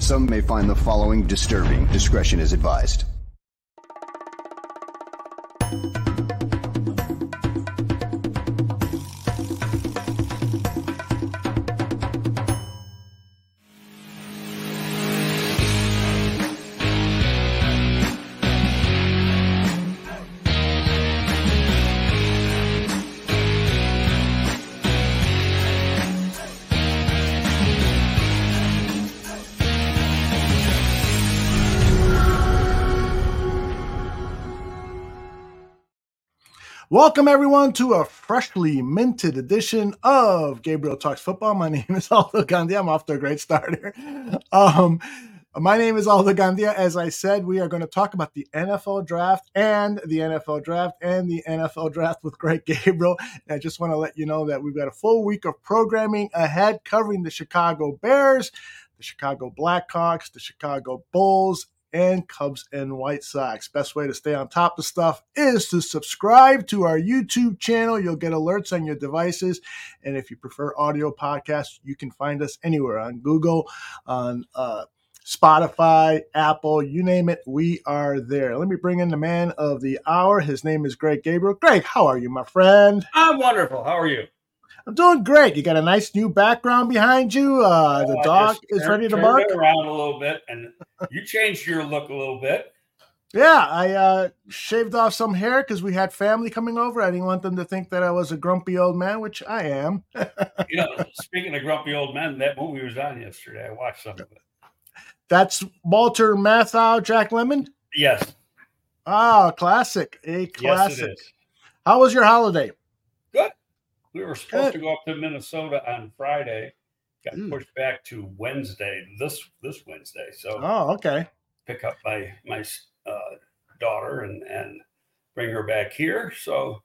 Some may find the following disturbing. Discretion is advised. Welcome, everyone, to a freshly minted edition of Gabriel Talks Football. My name is Aldo Gandia. I'm off to a great start here. My name is Aldo Gandia. As I said, we are going to talk about the NFL draft and the NFL draft and the NFL draft with Greg Gabriel. And I just want to let you know that we've got a full week of programming ahead covering the Chicago Bears, the Chicago Blackhawks, the Chicago Bulls, and Cubs and White Sox. Best way to stay on top of stuff is to subscribe to our YouTube channel. You'll get alerts on your devices. And if you prefer audio podcasts, you can find us anywhere on Google, on Spotify, Apple, you name it, we are there. Let me bring in the man of the hour. His name is Greg Gabriel. Greg, how are you, my friend? I'm wonderful. How are you? I'm doing great. You got a nice new background behind you. The dog is ready to bark. Turn around a little bit, and you changed your look a little bit. Yeah, I shaved off some hair because we had family coming over. I didn't want them to think that I was a grumpy old man, which I am. Speaking of grumpy old men, that movie was on yesterday. I watched some of it. That's Walter Matthau, Jack Lemmon? Yes. Ah, classic. A classic. Yes, it is. How was your holiday? Good. We were supposed to go up to Minnesota on Friday. Got pushed back to Wednesday, this Wednesday. So, okay. Pick up my daughter and bring her back here. So,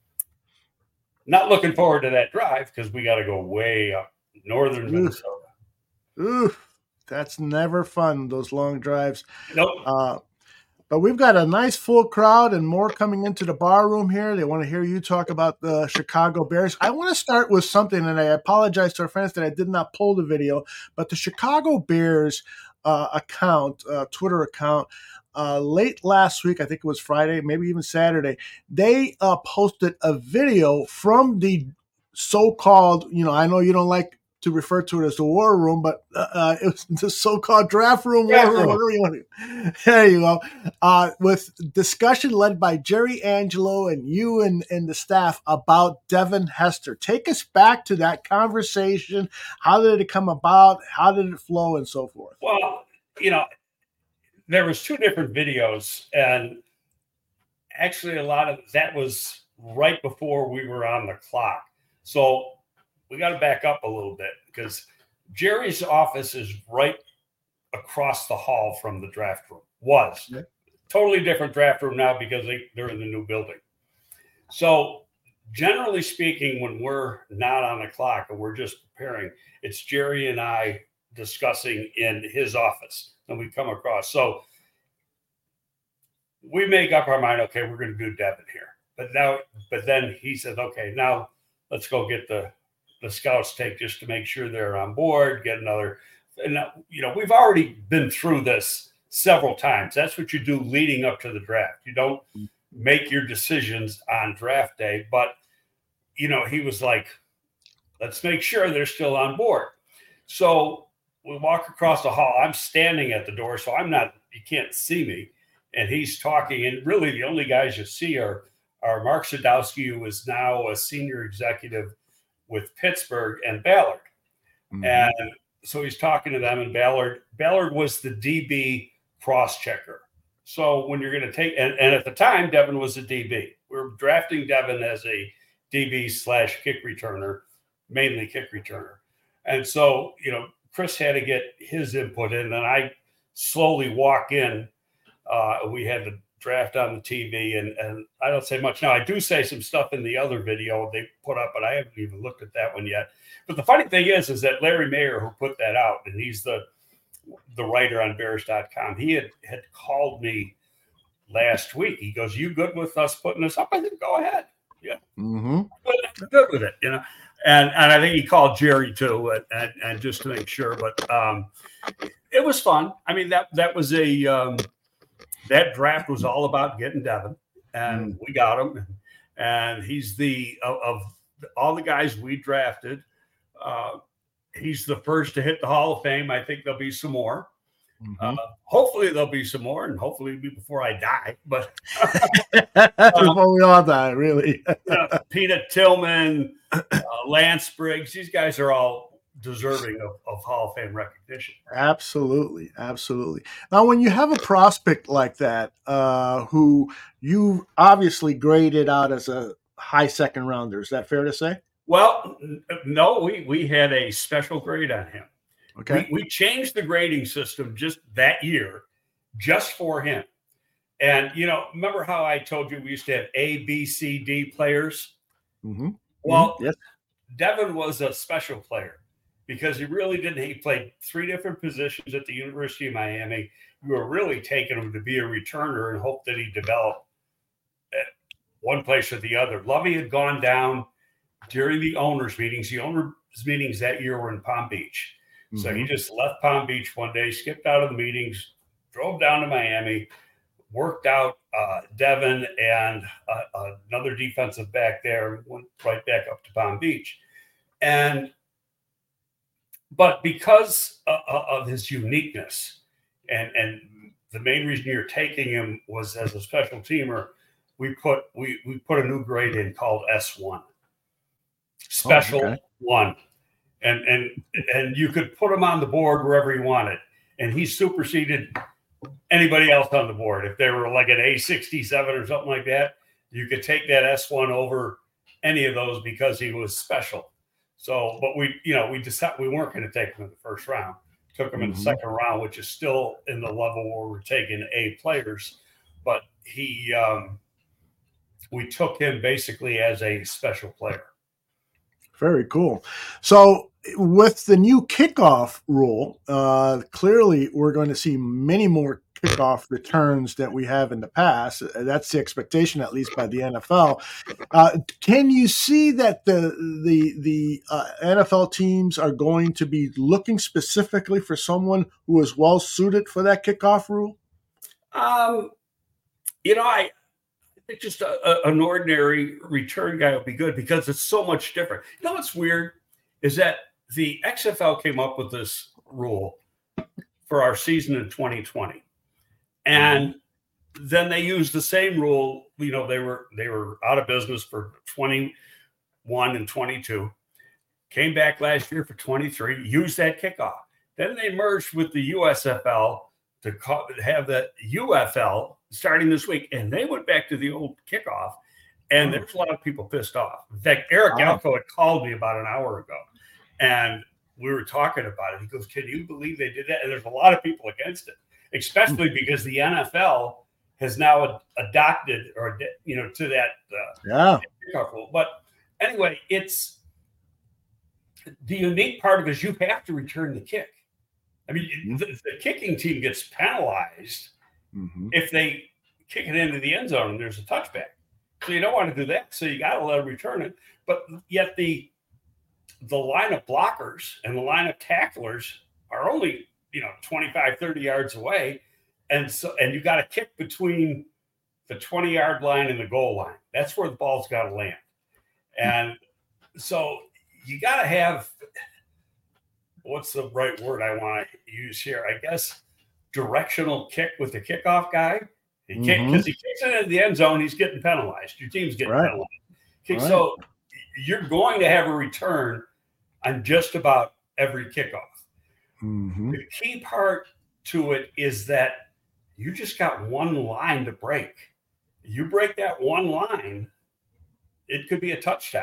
not looking forward to that drive because we got to go way up northern Minnesota. Oof, that's never fun, those long drives. Nope. But we've got a nice full crowd and more coming into the bar room here. They want to hear you talk about the Chicago Bears. I want to start with something, and I apologize to our friends that I did not pull the video, but the Chicago Bears Twitter account, late last week, I think it was Friday, maybe even Saturday, they posted a video from the so-called, I know you don't like to refer to it as the war room, but it was the so-called draft room, war room, whatever you want to. There you go. With discussion led by Jerry Angelo and you and the staff about Devin Hester. Take us back to that conversation. How did it come about? How did it flow and so forth? Well, there was two different videos, and actually a lot of that was right before we were on the clock. So we got to back up a little bit because Jerry's office is right across the hall from the draft room. Totally different draft room now because they're in the new building. So generally speaking, when we're not on the clock and we're just preparing, it's Jerry and I discussing in his office, and we come across. So we make up our mind, okay, we're going to do Devin here. But then he says, okay, now let's go get the scouts take just to make sure they're on board, get another. And, we've already been through this several times. That's what you do leading up to the draft. You don't make your decisions on draft day. But, he was like, let's make sure they're still on board. So we walk across the hall. I'm standing at the door, so you can't see me. And he's talking. And really the only guys you see are Mark Sadowski, who is now a senior executive with Pittsburgh, and Ballard. Mm-hmm. And so he's talking to them, and Ballard was the DB cross-checker. So when you're going to take, and at the time, Devin was a DB. We were drafting Devin as a DB/kick returner, mainly kick returner. And so, Chris had to get his input in, and I slowly walk in. We had the draft on the TV, and I don't say much. Now, I do say some stuff in the other video they put up, but I haven't even looked at that one yet. But the funny thing is that Larry Mayer, who put that out, and he's the writer on Bears.com, he had called me last week. He goes, "You good with us putting this up?" I said, "Go ahead." Yeah. Mm-hmm. Good with it, And I think he called Jerry too, and just to make sure. But it was fun. I mean, that was that draft was all about getting Devin, and we got him. And he's of all the guys we drafted, he's the first to hit the Hall of Fame. I think there'll be some more. Hopefully there'll be some more, and hopefully it'll be before I die. But before we all die, really. Peanut Tillman, Lance Briggs, these guys are all deserving of Hall of Fame recognition. Absolutely. Now, when you have a prospect like that, who you obviously graded out as a high second rounder, is that fair to say? Well, no, we had a special grade on him. Okay. We changed the grading system just that year, just for him. And, remember how I told you we used to have A, B, C, D players? Mm-hmm. Well, yes. Devin was a special player because he played 3 different positions at the University of Miami. We were really taking him to be a returner and hope that he developed at one place or the other. Lovey had gone down during the owners' meetings. The owners' meetings that year were in Palm Beach. So he just left Palm Beach one day, skipped out of the meetings, drove down to Miami, worked out Devin and another defensive back there, went right back up to Palm Beach. But because of his uniqueness and the main reason you're taking him was as a special teamer, we put a new grade in called S1. Special one. And you could put him on the board wherever you wanted. And he superseded anybody else on the board. If they were like an A67 or something like that, you could take that S1 over any of those because he was special. So, but we decided we weren't going to take him in the first round. Took him in the second round, which is still in the level where we're taking A players. But we took him basically as a special player. Very cool. So with the new kickoff rule, clearly we're going to see many more kickoff returns than we have in the past. That's the expectation, at least by the NFL. Can you see that the NFL teams are going to be looking specifically for someone who is well suited for that kickoff rule? I think just an ordinary return guy would be good because it's so much different. What's weird is that the XFL came up with this rule for our season in 2020. And then they used the same rule. They were out of business for 21 and 22. Came back last year for 23, used that kickoff. Then they merged with the USFL to have the UFL starting this week. And they went back to the old kickoff. And there's a lot of people pissed off. In fact, Eric Galco had called me about an hour ago. And we were talking about it. He goes, "Can you believe they did that?" And there's a lot of people against it, especially because the NFL has now adopted to that kickoff rule. But anyway, it's the unique part of it is you have to return the kick. I mean, the kicking team gets penalized if they kick it into the end zone and there's a touchback. So you don't want to do that. So you got to let them return it. But yet the line of blockers and the line of tacklers are only 25, 30 yards away. And you got to kick between the 20-yard line and the goal line. That's where the ball's got to land. And so you got to have, what's the right word I want to use here? I guess directional kick with the kickoff guy. Because he kicks it into the end zone, he's getting penalized. Your team's getting penalized. So you're going to have a return on just about every kickoff. The key part to it is that you just got one line to break. You break that one line, it could be a touchdown.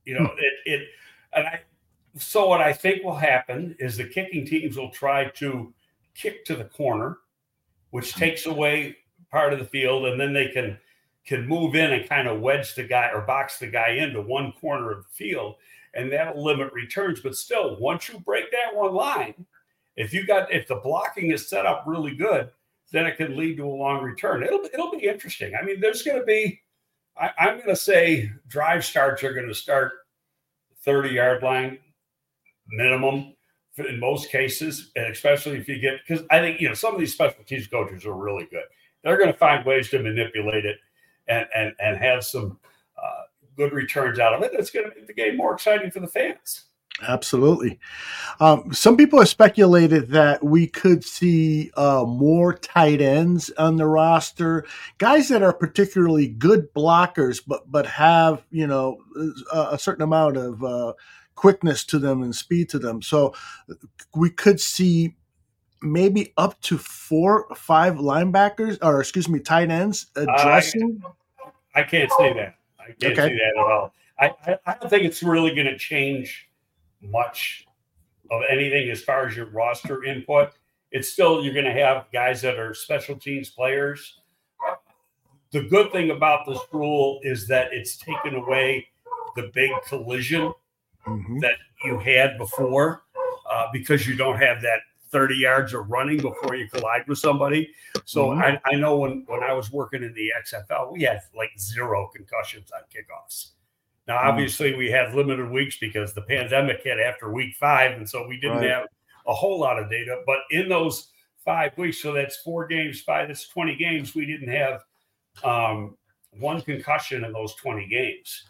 So what I think will happen is the kicking teams will try to kick to the corner, which takes away part of the field, and then they can move in and kind of wedge the guy or box the guy into one corner of the field, and that'll limit returns. But still, once you break that one line, if the blocking is set up really good, then it can lead to a long return. It'll be interesting. I mean, there's going to be, I'm going to say drive starts are going to start 30-yard line minimum. in most cases, and especially if you get, because I think, some of these special teams coaches are really good. They're going to find ways to manipulate it and have some good returns out of it. It's going to make the game more exciting for the fans. Absolutely. Some people have speculated that we could see more tight ends on the roster, guys that are particularly good blockers, but have, a certain amount of quickness to them and speed to them. So we could see maybe up to 4 or 5 linebackers, or excuse me, tight ends addressing. I can't say that. I can't see that at all. I don't think it's really going to change much of anything as far as your roster input. It's still, you're going to have guys that are special teams players. The good thing about this rule is that it's taken away the big collision that you had before because you don't have that 30 yards of running before you collide with somebody. So I know when I was working in the XFL, we had like 0 concussions on kickoffs. Now, obviously, we had limited weeks because the pandemic hit after week 5, and so we didn't have a whole lot of data. But in those 5 weeks, so that's 4 games, 5, that's 20 games, we didn't have 1 concussion in those 20 games.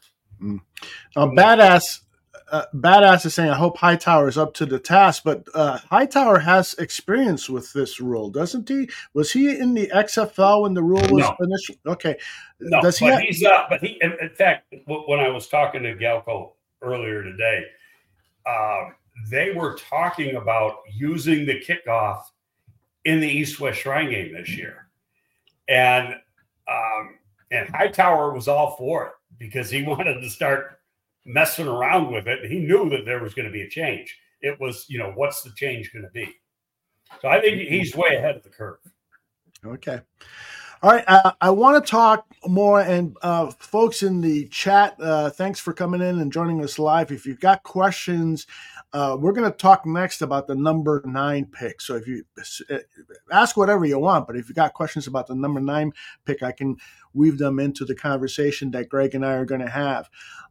Badass is saying, I hope Hightower is up to the task, but Hightower has experience with this rule, doesn't he? Was he in the XFL when the rule was initially? Okay. No, in fact, when I was talking to Galco earlier today, they were talking about using the kickoff in the East-West Shrine game this year. And Hightower was all for it because he wanted to start messing around with it. He knew that there was going to be a change. It was, what's the change going to be? So I think he's way ahead of the curve. Okay. All right. I want to talk more, and folks in the chat, thanks for coming in and joining us live. If you've got questions, we're going to talk next about the number 9 pick. So if you ask whatever you want, but if you've got questions about the number 9 pick, I can weave them into the conversation that Greg and I are going to have.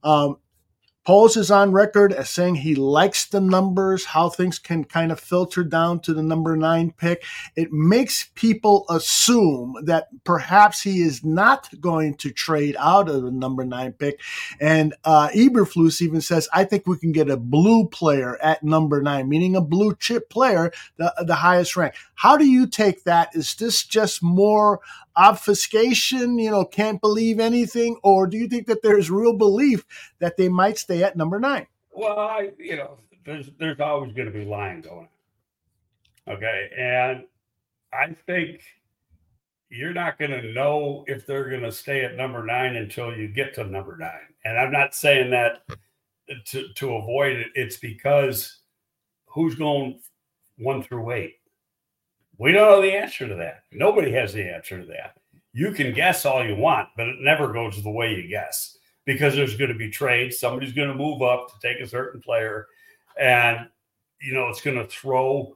Poles is on record as saying he likes the numbers, how things can kind of filter down to the number 9 pick. It makes people assume that perhaps he is not going to trade out of the number 9 pick. And Eberflus even says, I think we can get a blue player at number 9, meaning a blue chip player, the highest rank. How do you take that? Is this just more obfuscation, can't believe anything? Or do you think that there's real belief that they might stay at number 9? Well, there's always going to be lying going on. Okay. And I think you're not going to know if they're going to stay at number 9 until you get to number 9. And I'm not saying that to avoid it. It's because who's going 1 through 8? We don't know the answer to that. Nobody has the answer to that. You can guess all you want, but it never goes the way you guess because there's going to be trades. Somebody's going to move up to take a certain player, and, it's going to throw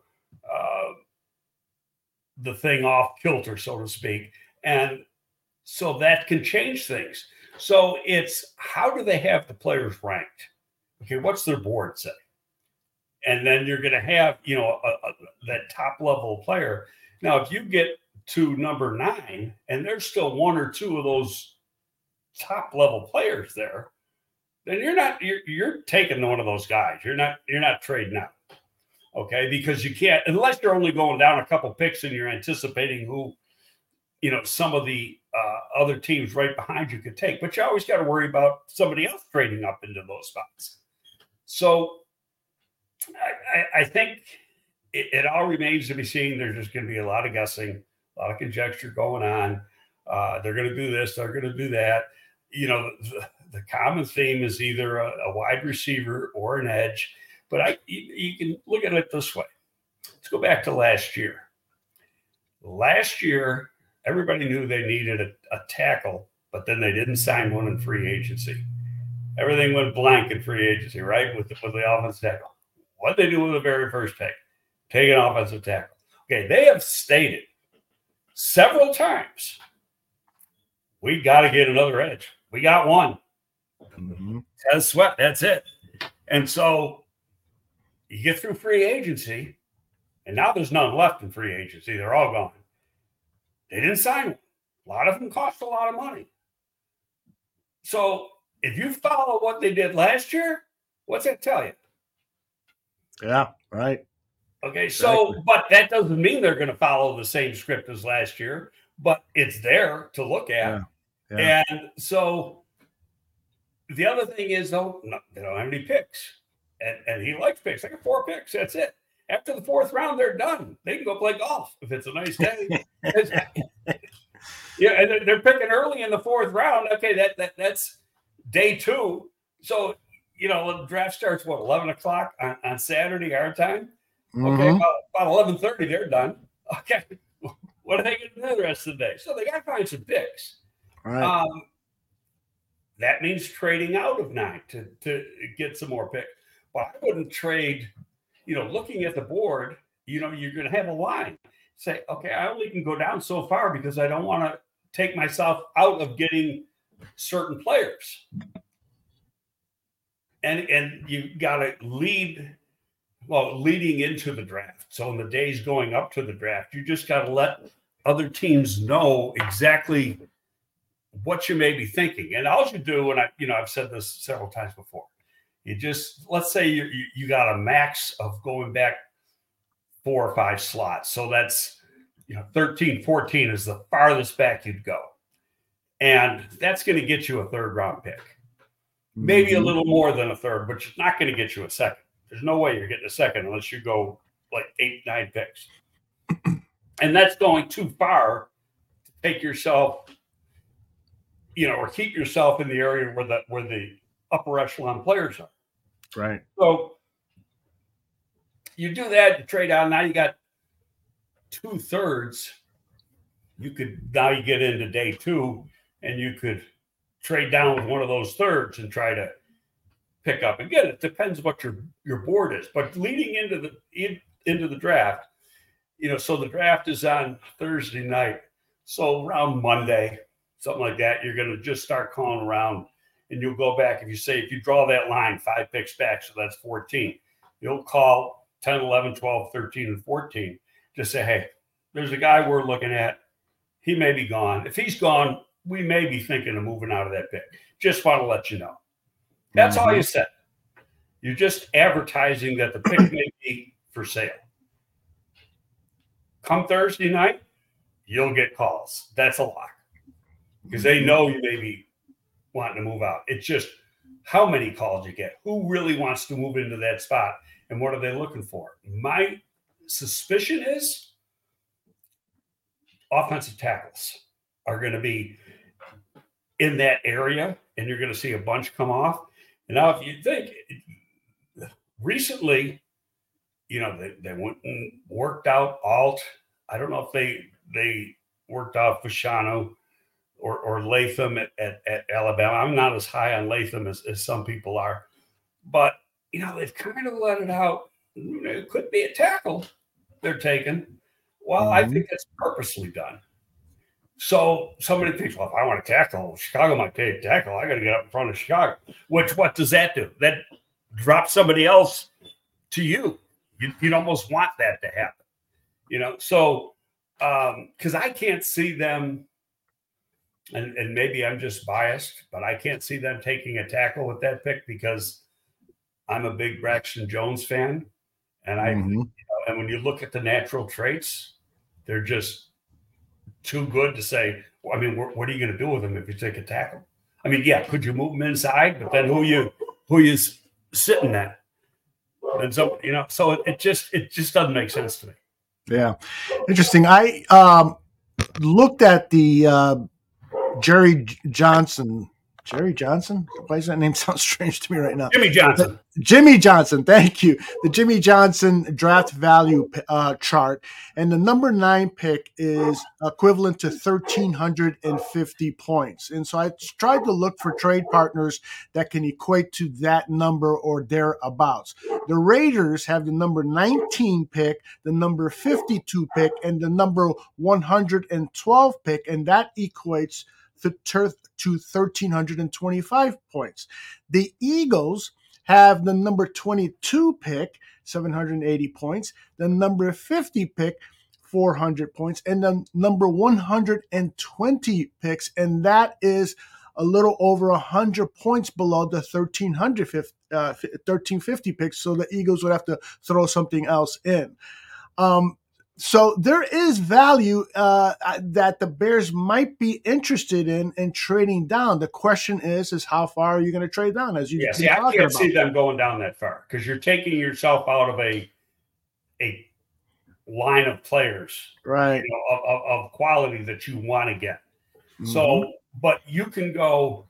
the thing off kilter, so to speak. And so that can change things. So it's how do they have the players ranked? Okay, what's their board say? And then you're going to have, that top level player. Now, if you get to number 9 and there's still 1 or 2 of those top level players there, then you're taking one of those guys. You're not trading out. Okay. Because you can't, unless you're only going down a couple picks and you're anticipating who, some of the other teams right behind you could take, but you always got to worry about somebody else trading up into those spots. So, I think it all remains to be seen. There's just going to be a lot of guessing, a lot of conjecture going on. They're going to do this. They're going to do that. The common theme is either a wide receiver or an edge. But you can look at it this way. Let's go back to last year. Last year, everybody knew they needed a tackle, but then they didn't sign one in free agency. Everything went blank in free agency, right, with the offensive tackle. What did they do with the very first pick? Take an offensive tackle. Okay, they have stated several times, we got to get another edge. We got one. Tez Sweat, that's it. And so, You get through free agency, and now there's none left in free agency. They're all gone. They didn't sign one. A lot of them cost a lot of money. So if you follow what they did last year, what's that tell you? Yeah, right. Okay, so, exactly. But that doesn't mean they're going to follow the same script as last year, but it's there to look at. Yeah. And so the other thing is, though, they don't have any picks. And he likes picks. They got 4 picks. That's it. After the 4th round, they're done. They can go play golf if it's a nice day. Yeah, and they're picking early in the 4th round. Okay, that's day 2. So, the draft starts, 11 o'clock on Saturday, our time? Okay, about 11:30, they're done. Okay, what are they going to do the rest of the day? So they got to find some picks. Right. That means trading out of 9 to get some more picks. But I wouldn't trade, looking at the board, you're going to have a line. Say, okay, I only can go down so far because I don't want to take myself out of getting certain players. And you got to leading into the draft. So in the days going up to the draft, you just got to let other teams know exactly what you may be thinking. And all you do, and I've said this several times before, let's say you got a max of going back 4 or 5 slots. So that's, 13, 14 is the farthest back you'd go. And that's going to get you a 3rd round pick. Maybe a little more than a 3rd, but it's not going to get you a 2nd. There's no way you're getting a 2nd unless you go like 8, 9 picks. And that's going too far to take yourself, or keep yourself in the area where the upper echelon players are. Right. So you do that, you trade out. Now you got 2/3. You get into day 2 and you could trade down with one of those 3rds and try to pick up. Again, it depends what your board is, but leading into the draft, so the draft is on Thursday night. So around Monday, something like that, you're going to just start calling around, and you'll go back. If you draw that line 5 picks back, so that's 14, you'll call 10, 11, 12, 13, and 14. Just say, hey, there's a guy we're looking at. He may be gone. If he's gone, we may be thinking of moving out of that pick. Just want to let you know. That's all you said. You're just advertising that the pick may be for sale. Come Thursday night, you'll get calls. That's a lock. Because they know you may be wanting to move out. It's just how many calls you get. Who really wants to move into that spot? And what are they looking for? My suspicion is offensive tackles are going to be in that area, and you're going to see a bunch come off. And now if you think recently, they went and worked out Alt. I don't know if they worked out Fashanu or Latham at Alabama. I'm not as high on Latham as some people are. But, they've kind of let it out. It could be a tackle they're taking. Well, I think it's purposely done. So somebody thinks, well, if I want to tackle, Chicago might take a tackle. I got to get up in front of Chicago. What does that do? That drops somebody else to you. You'd almost want that to happen, So, because I can't see them, and maybe I'm just biased, but I can't see them taking a tackle with that pick because I'm a big Braxton Jones fan, and and when you look at the natural traits, they're just too good to say. I mean, what are you going to do with them if you take a tackle? I mean, yeah, could you move them inside? But then who you sitting at? And so so it just doesn't make sense to me. Yeah, interesting. I looked at the Jerry Johnson. Why does that name sound strange to me right now? Jimmy Johnson. Thank you. The Jimmy Johnson draft value chart. And the number 9 pick is equivalent to 1,350 points. And so I tried to look for trade partners that can equate to that number or thereabouts. The Raiders have the number 19 pick, the number 52 pick, and the number 112 pick. And that equates to 1,325 points. The Eagles have the number 22 pick, 780 points, the number 50 pick, 400 points, and the number 120 picks, and that is a little over 100 points below the 1350 picks, so the Eagles would have to throw something else in. So there is value that the Bears might be interested in trading down. The question is how far are you going to trade down? As you I can't see them going down that far because you're taking yourself out of a line of players, right? Of quality that you want to get. Mm-hmm. So, but you can go.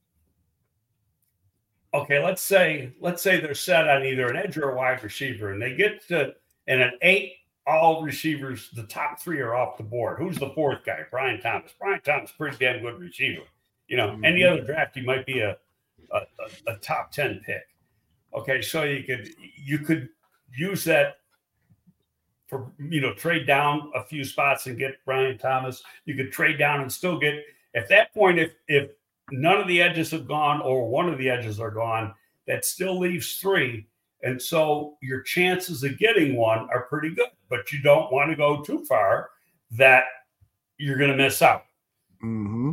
Okay, let's say they're set on either an edge or a wide receiver, and they get to an 8. All receivers, the top 3 are off the board. Who's the 4th guy? Brian Thomas. Brian Thomas, pretty damn good receiver. Any other draft, he might be a top 10 pick. Okay, so you could use that for trade down a few spots and get Brian Thomas. You could trade down and still get at that point if none of the edges have gone or one of the edges are gone, that still leaves 3. And so your chances of getting one are pretty good, but you don't want to go too far that you're going to miss out. Mm-hmm.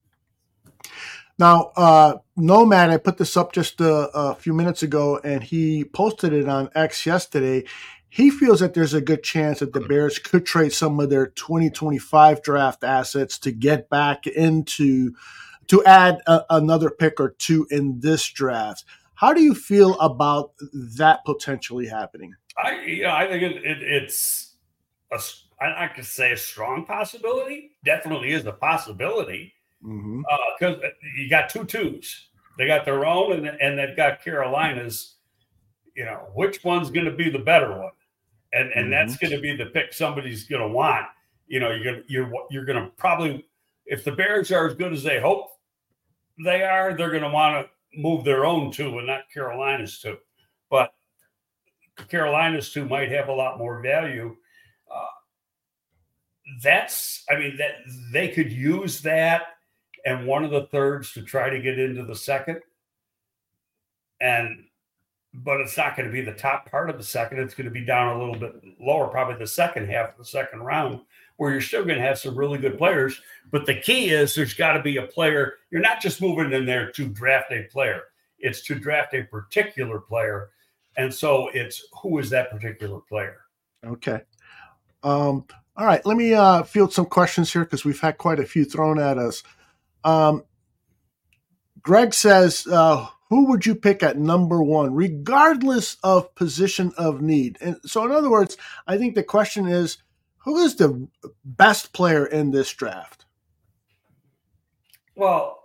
Now, Nomad, I put this up just a few minutes ago, and he posted it on X yesterday. He feels that there's a good chance that the Bears could trade some of their 2025 draft assets to get back to add another pick or 2 in this draft. How do you feel about that potentially happening? I think it's I could say a strong possibility. Definitely is a possibility because you got 2 twos. They got their own, and they've got Carolina's. Which one's going to be the better one, and that's going to be the pick somebody's going to want. You're going to probably, if the Bears are as good as they hope they are, they're going to want to move their own 2 and not Carolina's 2. But Carolina's 2 might have a lot more value. That they could use that and one of the thirds to try to get into the second. But it's not going to be the top part of the second. It's going to be down a little bit lower, probably the second half of the second round, where you're still going to have some really good players. But the key is there's got to be a player. You're not just moving in there to draft a player. It's to draft a particular player. And so it's who is that particular player? Okay. All right. Let me field some questions here because we've had quite a few thrown at us. Greg says, who would you pick at number 1, regardless of position of need? And so in other words, I think the question is, who is the best player in this draft? Well,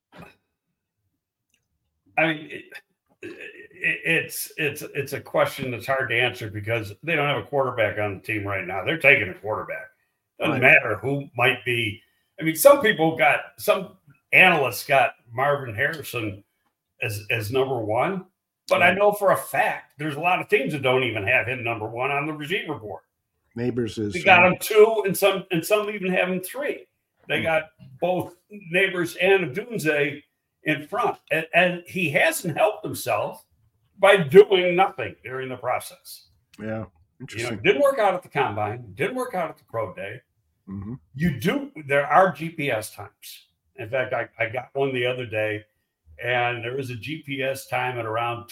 it's a question that's hard to answer because they don't have a quarterback on the team right now. They're taking a quarterback. Doesn't matter who might be. Some analysts got Marvin Harrison as number 1, but I know for a fact there's a lot of teams that don't even have him number 1 on the receiver board. Neighbors is. They got him 2, and some even have him 3. They got both Neighbors and Odunze in front, and he hasn't helped himself by doing nothing during the process. Yeah, interesting. Didn't work out at the combine. Didn't work out at the pro day. Mm-hmm. There are GPS times. In fact, I got one the other day, and there was a GPS time at around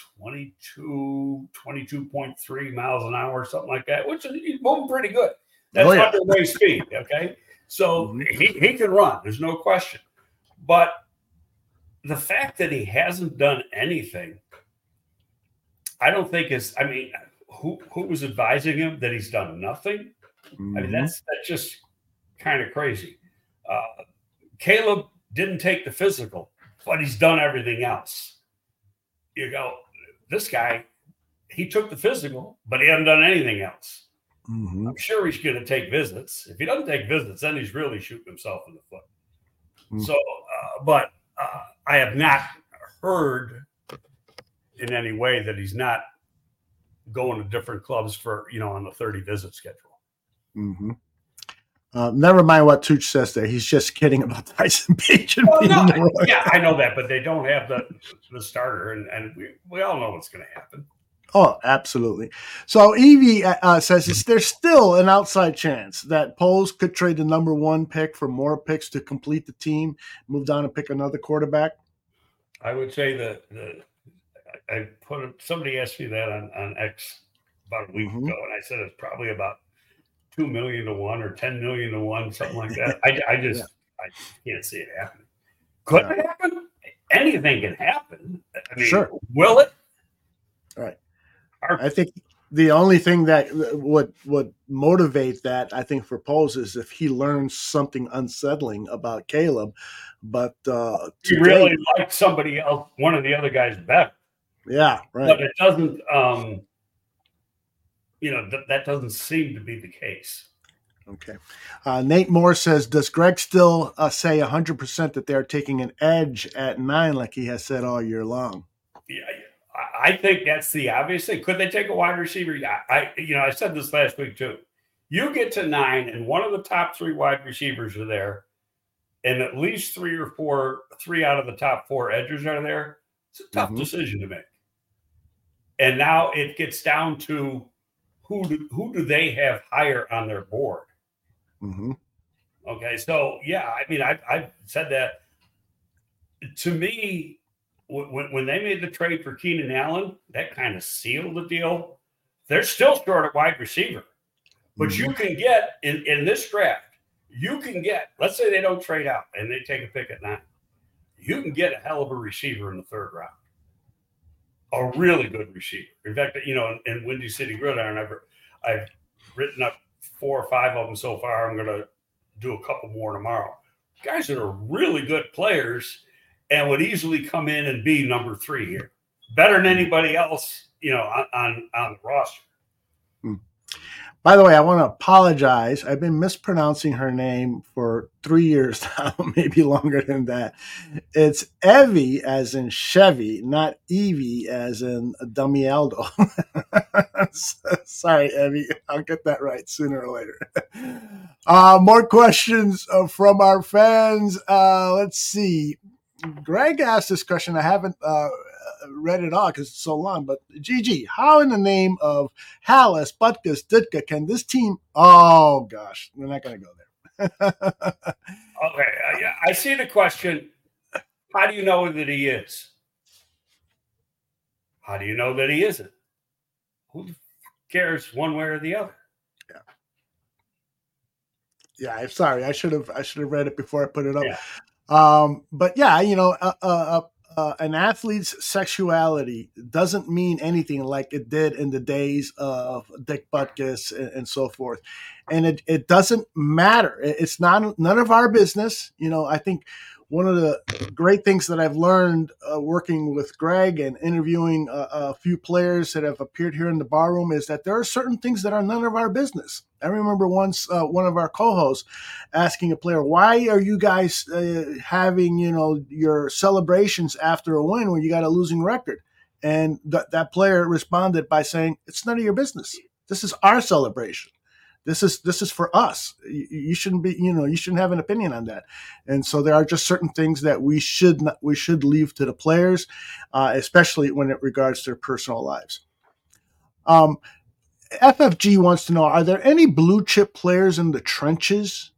22.3 miles an hour, something like that, which is moving pretty good. That's underway speed, okay? So he can run. There's no question. But the fact that he hasn't done anything, I don't think who was advising him that he's done nothing? That's just kind of crazy. Caleb didn't take the physical, but he's done everything else. This guy, he took the physical, but he hasn't done anything else. I'm sure he's going to take visits. If he doesn't take visits, then he's really shooting himself in the foot. So, but I have not heard in any way that he's not going to different clubs for, on the 30 visit schedule. Never mind what Tooch says there. He's just kidding about Tyson Bagent being no, the Royals. yeah, I know that, but they don't have the starter, and we all know what's going to happen. Oh, absolutely. So Evie says there's still an outside chance that Poles could trade the number 1 pick for more picks to complete the team, move down and pick another quarterback. I would say that somebody asked me that on X about a week ago, and I said it's probably about 2 million to 1 or 10 million to 1, something like that. I can't see it happening. Could it happen? Anything can happen. I mean, sure. Will it? All right. I think the only thing that would motivate that, I think, for Poles is if he learns something unsettling about Caleb. But he really liked somebody else, one of the other guys better. Yeah, right. But it doesn't, that doesn't seem to be the case. Okay. Nate Moore says, does Greg still say 100% that they're taking an edge at 9 like he has said all year long? Yeah, I think that's the obvious thing. Could they take a wide receiver? Yeah, I said this last week too. You get to 9 and one of the top 3 wide receivers are there, and at least 3 out of the top 4 edges are there. It's a tough decision to make. And now it gets down to who do they have higher on their board? Mm-hmm. Okay, so yeah, I mean, I've said that. To me, when they made the trade for Keenan Allen, that kind of sealed the deal. They're still short at wide receiver, but you can get in this draft. You can get, let's say they don't trade out and they take a pick at 9. You can get a hell of a receiver in the 3rd round. A really good receiver. In fact, in Windy City Gridiron, I've written up 4 or 5 of them so far. I'm going to do a couple more tomorrow. Guys that are really good players and would easily come in and be number 3 here, better than anybody else, on the roster. By the way, I want to apologize. I've been mispronouncing her name for 3 years now, maybe longer than that. It's Evie as in Chevy, not Evie as in Damialdo. Sorry, Evie. I'll get that right sooner or later. More questions from our fans. Let's see. Greg asked this question. I haven't read it all because it's so long, but GG, how in the name of Halas, Butkus, Ditka can this team? Oh gosh, we're not going to go there. Okay, I see the question. How do you know that he is? How do you know that he isn't? Who cares one way or the other? Yeah, I'm sorry. I should have read it before I put it up. Yeah. But yeah, an athlete's sexuality doesn't mean anything like it did in the days of Dick Butkus and so forth. And it doesn't matter. It's none of our business. I think one of the great things that I've learned working with Greg and interviewing a few players that have appeared here in the bar room is that there are certain things that are none of our business. I remember once one of our co-hosts asking a player, why are you guys having, your celebrations after a win when you got a losing record? And that player responded by saying, it's none of your business. This is our celebration. This is for us. You shouldn't be, you shouldn't have an opinion on that. And so there are just certain things that we should leave to the players, especially when it regards their personal lives. FFG wants to know, are there any blue chip players in the trenches?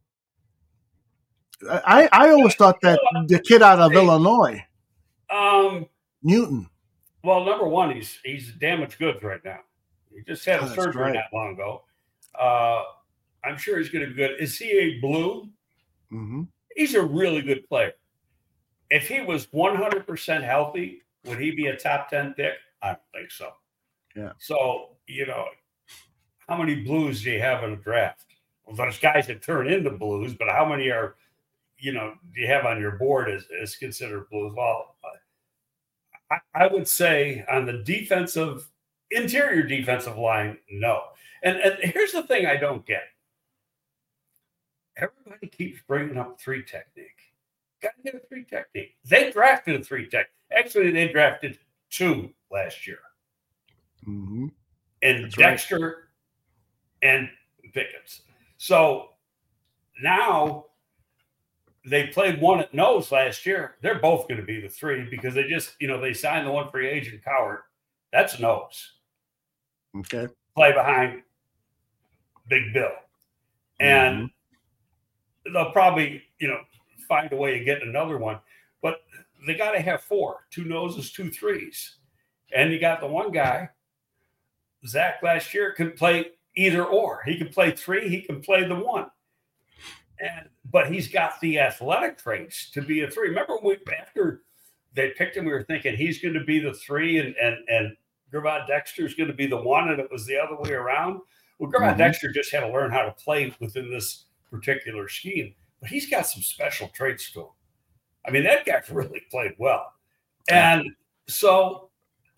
I always thought that the kid out of Illinois, Newton. Well, number one, he's damaged goods right now. He just had a surgery not long ago. I'm sure he's going to be good. Is he a blue? Mm-hmm. He's a really good player. If he was 100% healthy, would he be a top 10 pick? I don't think so. Yeah. So, how many blues do you have in a draft? Well, there's guys that turn into blues, but how many are, do you have on your board as considered blues? Well, I would say on the interior defensive line, no. And here's the thing I don't get. Everybody keeps bringing up 3 technique. Got to get a 3 technique. They drafted a 3 tech. Actually, they drafted 2 last year. Mm-hmm. And That's Dexter and Pickens. So now they played one at nose last year. They're both going to be the 3 because they just, they signed the one free agent, Cowart. That's nose. Okay. Play behind Big Bill. And they'll probably, find a way of getting another one. But they got to have 4, 2 noses, 2 threes. And you got the one guy, Zach last year, could play either or. He can play 3, he can play the 1. But he's got the athletic traits to be a 3. Remember after they picked him, we were thinking he's going to be the 3 and Gervon Dexter is going to be the 1, and it was the other way around. Well, Gervon Dexter just had to learn how to play within this particular scheme, but he's got some special traits to him. I mean, that guy really played well. And so,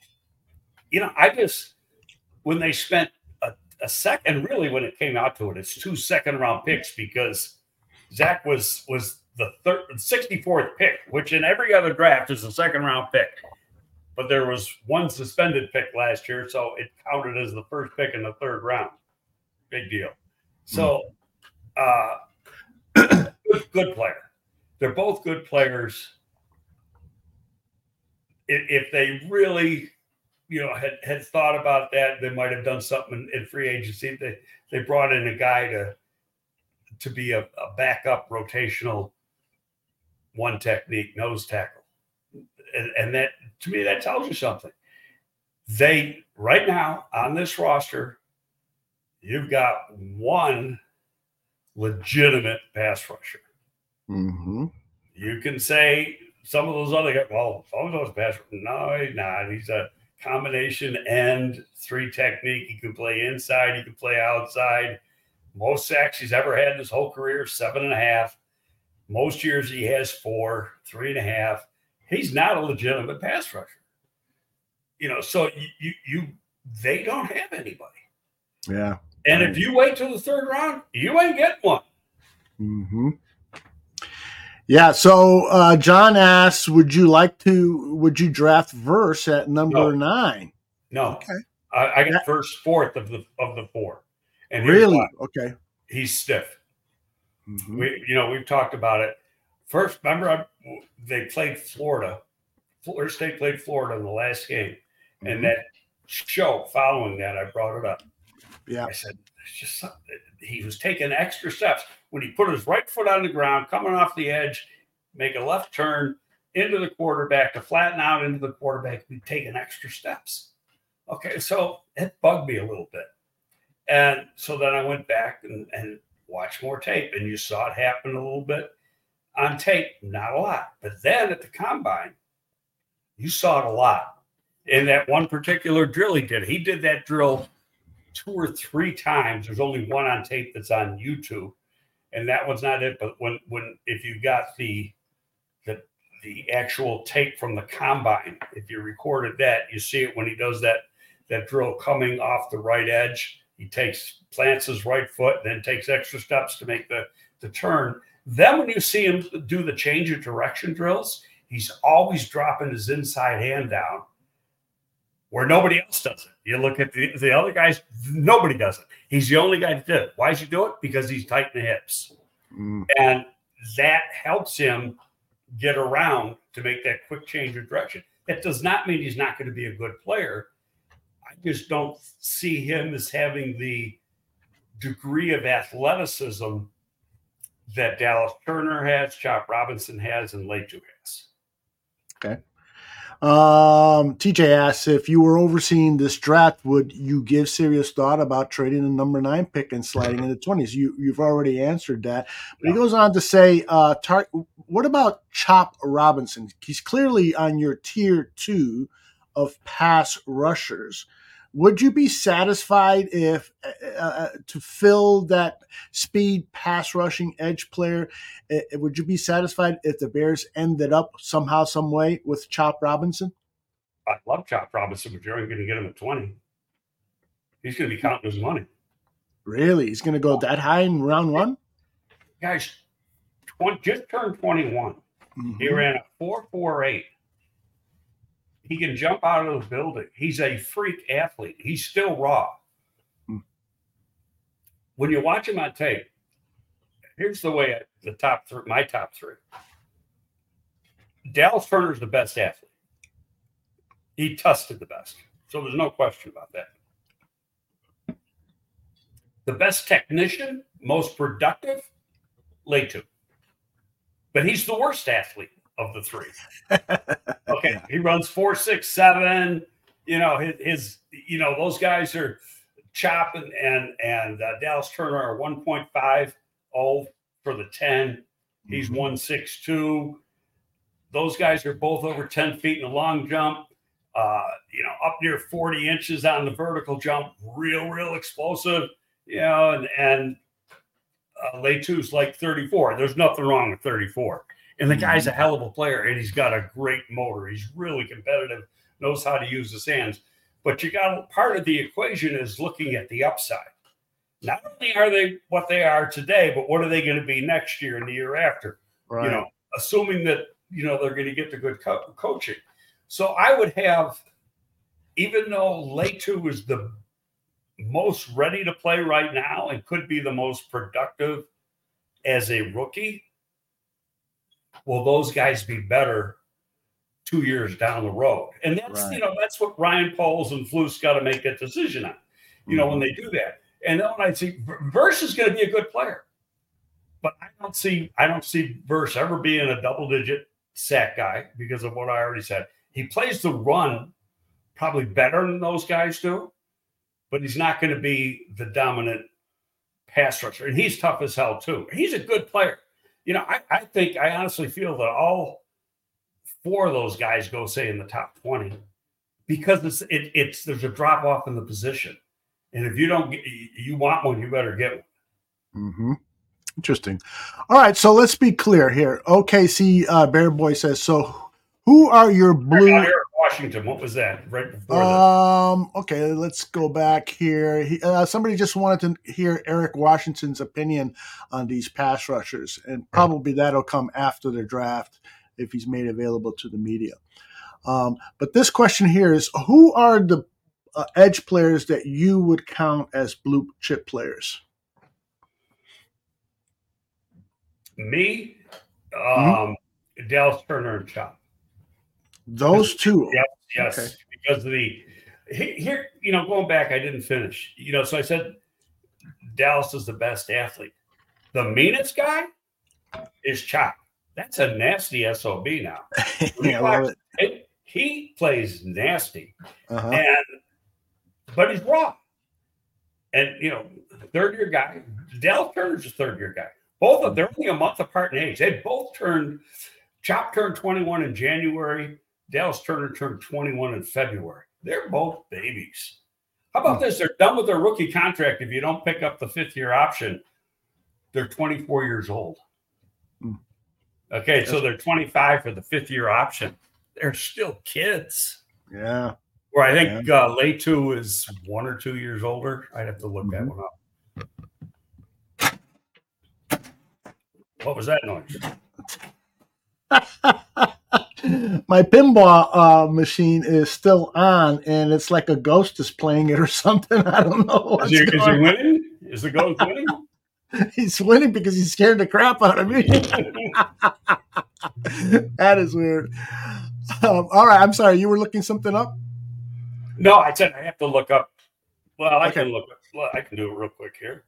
when they spent a second, really when it came out to it, it's 2 second-round picks because Zach was the 64th pick, which in every other draft is a second-round pick. But there was one suspended pick last year, so it counted as the first pick in the 3rd round. Big deal. So, good player. They're both good players. If they really, had thought about that, they might have done something in free agency. They brought in a guy to be a backup rotational one technique nose tackle. And that, to me, that tells you something. They, right now, on this roster, you've got one legitimate pass rusher. You can say some of those other guys, well, some of those pass rushers. No, he's not. He's a combination end 3 technique. He can play inside. He can play outside. Most sacks he's ever had in his whole career, 7.5. Most years he has 4, 3.5. He's not a legitimate pass rusher. So they don't have anybody. Yeah. And if you wait till the 3rd round, you ain't getting one. Yeah. So John asks, would you draft Verse at number 9? No. Okay. I got first, 4th of the 4. And really? Okay. He's stiff. We've talked about it. First, remember they played Florida. Florida State played Florida in the last game. And that show following that, I brought it up. Yeah. I said, it's just something. He was taking extra steps. When he put his right foot on the ground, coming off the edge, make a left turn into the quarterback to flatten out into the quarterback, he'd taking extra steps. Okay, so it bugged me a little bit. And so then I went back and watched more tape, and you saw it happen a little bit on tape, not a lot. But then at the combine, you saw it a lot. In that one particular drill he did that drill 2 or 3 times. There's only one on tape that's on YouTube, and that one's not it. But if you got the actual tape from the combine, if you recorded that, you see it when he does that drill coming off the right edge. He plants his right foot, then takes extra steps to make the turn. Then when you see him do the change of direction drills, he's always dropping his inside hand down where nobody else does it. You look at the other guys, nobody does it. He's the only guy that did it. Why does he do it? Because he's tight in the hips. And that helps him get around to make that quick change of direction. That does not mean he's not going to be a good player. I just don't see him as having the degree of athleticism that Dallas Turner has, Chop Robinson has, and Leju has. Okay. TJ asks, if you were overseeing this draft, would you give serious thought about trading the number 9 pick and sliding into 20s? You've already answered that. But he goes on to say, what about Chop Robinson? He's clearly on your tier 2 of pass rushers. Would you be satisfied if to fill that speed pass rushing edge player? Would you be satisfied if the Bears ended up somehow, some way with Chop Robinson? I love Chop Robinson, but you're only going to get him at 20. He's going to be counting his money. Really? He's going to go that high in round 1? Guys, just turned 21. He ran a 4.48. He can jump out of the building. He's a freak athlete. He's still raw. When you watch him on tape, here's the way the top three, my top three. Dallas Turner's the best athlete. He tested the best. So there's no question about that. The best technician, most productive, Latu. But he's the worst athlete of the three. Okay, he runs 4.67. You know, his those guys are Chop and Dallas Turner are 1.50 for the 10. He's 1.62. Those guys are both over 10 feet in the long jump. Up near 40 inches on the vertical jump, real explosive. And Latu's like 34. There's nothing wrong with 34. And the guy's a hell of a player, and he's got a great motor. He's really competitive, knows how to use his hands. But you got part of the equation is looking at the upside. Not only are they what they are today, but what are they going to be next year and the year after? Right. Assuming that they're going to get the good coaching. So I would have, even though Latu is the most ready to play right now and could be the most productive as a rookie, will those guys be better 2 years down the road? And that's, that's what Ryan Poles and Flus got to make a decision on, when they do that. And then when I see Verse is going to be a good player, but I don't see Verse ever being a double-digit sack guy because of what I already said. He plays the run probably better than those guys do, but he's not going to be the dominant pass rusher. And he's tough as hell too. He's a good player. I honestly feel that all four of those guys go, say, in the top 20 because there's a drop off in the position. And if you you want one, you better get one. Mm-hmm. Interesting. All right. So let's be clear here. OKC Bear Boy says, so who are your blue? Eric Washington. What was that? Right before Okay, let's go back here. Somebody just wanted to hear Eric Washington's opinion on these pass rushers, and probably that'll come after the draft if he's made available to the media. But this question here is, who are the edge players that you would count as blue chip players? Me, Dallas Turner and Chop. Those two. Yes. Okay. Because of here, going back, I didn't finish. So I said Dallas is the best athlete. The meanest guy is Chop. That's a nasty SOB now. He plays nasty. But he's raw. And, third year guy, Dallas Turner's a third year guy. Both of them, they're only a month apart in age. They both Chop turned 21 in January. Dallas Turner turned 21 in February. They're both babies. How about this? They're done with their rookie contract. If you don't pick up the 5th-year option, they're 24 years old. Okay, so they're 25 for the 5th-year option. They're still kids. Yeah. Where I think Latu is 1 or 2 years older. I'd have to look that one up. What was that noise? My pinball machine is still on, and it's like a ghost is playing it or something. I don't know. Is he winning? Is the ghost winning? He's winning because he's scared the crap out of me. That is weird. All right. I'm sorry. You were looking something up? No, I said I have to look up. Well, I can look up. Well, I can do it real quick here.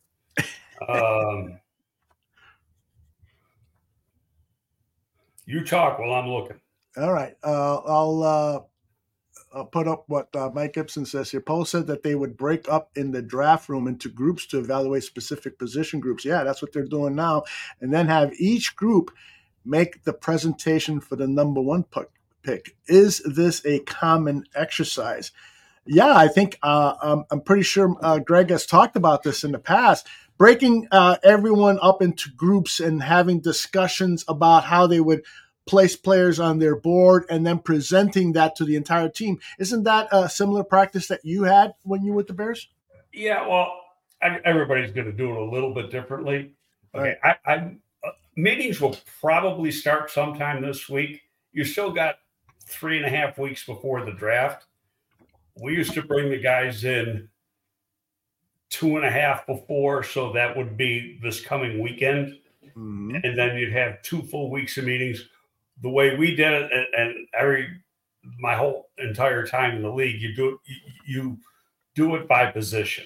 You talk while I'm looking. All right. I'll put up what Mike Gibson says here. Poe said that they would break up in the draft room into groups to evaluate specific position groups. Yeah, that's what they're doing now. And then have each group make the presentation for the number one pick. Is this a common exercise? Yeah, I think I'm pretty sure Greg has talked about this in the past. Breaking everyone up into groups and having discussions about how they would place players on their board and then presenting that to the entire team. Isn't that a similar practice that you had when you were with the Bears? Yeah, well, everybody's going to do it a little bit differently. Okay, right. Meetings will probably start sometime this week. You still got 3.5 weeks before the draft. We used to bring the guys in 2.5 before, so that would be this coming weekend. Mm-hmm. and then you'd have 2 full weeks of meetings. The way we did it, and my whole entire time in the league, you do it by position.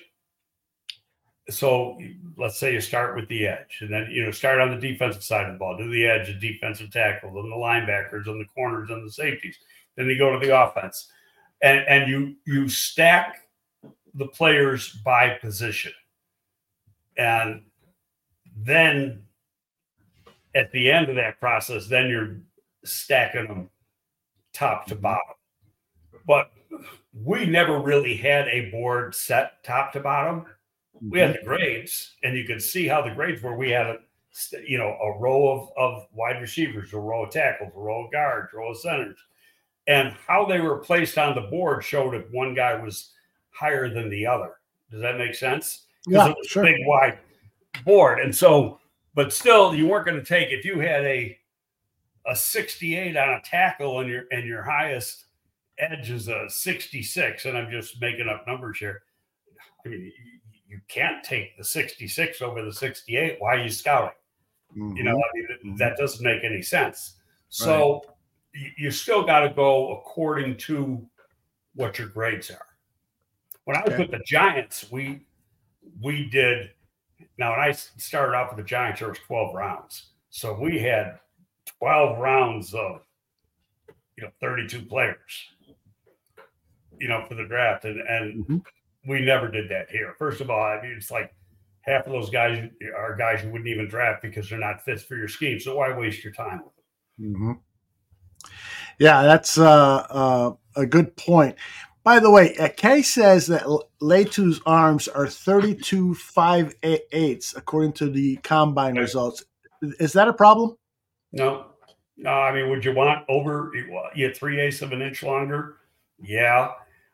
So let's say you start with the edge, and then start on the defensive side of the ball, do the edge, the defensive tackle, then the linebackers, and the corners, and the safeties. Then you go to the offense, and you stack the players by position, and then at the end of that process, then you're stacking them top to bottom. But we never really had a board set top to bottom. We had the grades, and you could see how the grades were. We had a row of wide receivers, a row of tackles, a row of guards, a row of centers, and how they were placed on the board showed if one guy was higher than the other. Does that make sense? Yeah, it was sure. a big wide board, and so, but still, you weren't going to take if you had a 68 on a tackle and your highest edge is a 66, and I'm just making up numbers here. I mean, you can't take the 66 over the 68. Why are you scouting? Mm-hmm. That doesn't make any sense. So you still got to go according to what your grades are. When I was with the Giants, we did. Now, when I started off with the Giants, there was 12 rounds. So we had 12 rounds of 32 players, for the draft, and we never did that here. First of all, I mean, it's like half of those guys are guys you wouldn't even draft because they're not fits for your scheme. So why waste your time with them? Mm-hmm. Yeah, that's a good point. By the way, Kay says that Leitu's arms are 32 5/8 according to the combine results. Is that a problem? No. I mean, would you want over 3/8 of an inch longer? Yeah.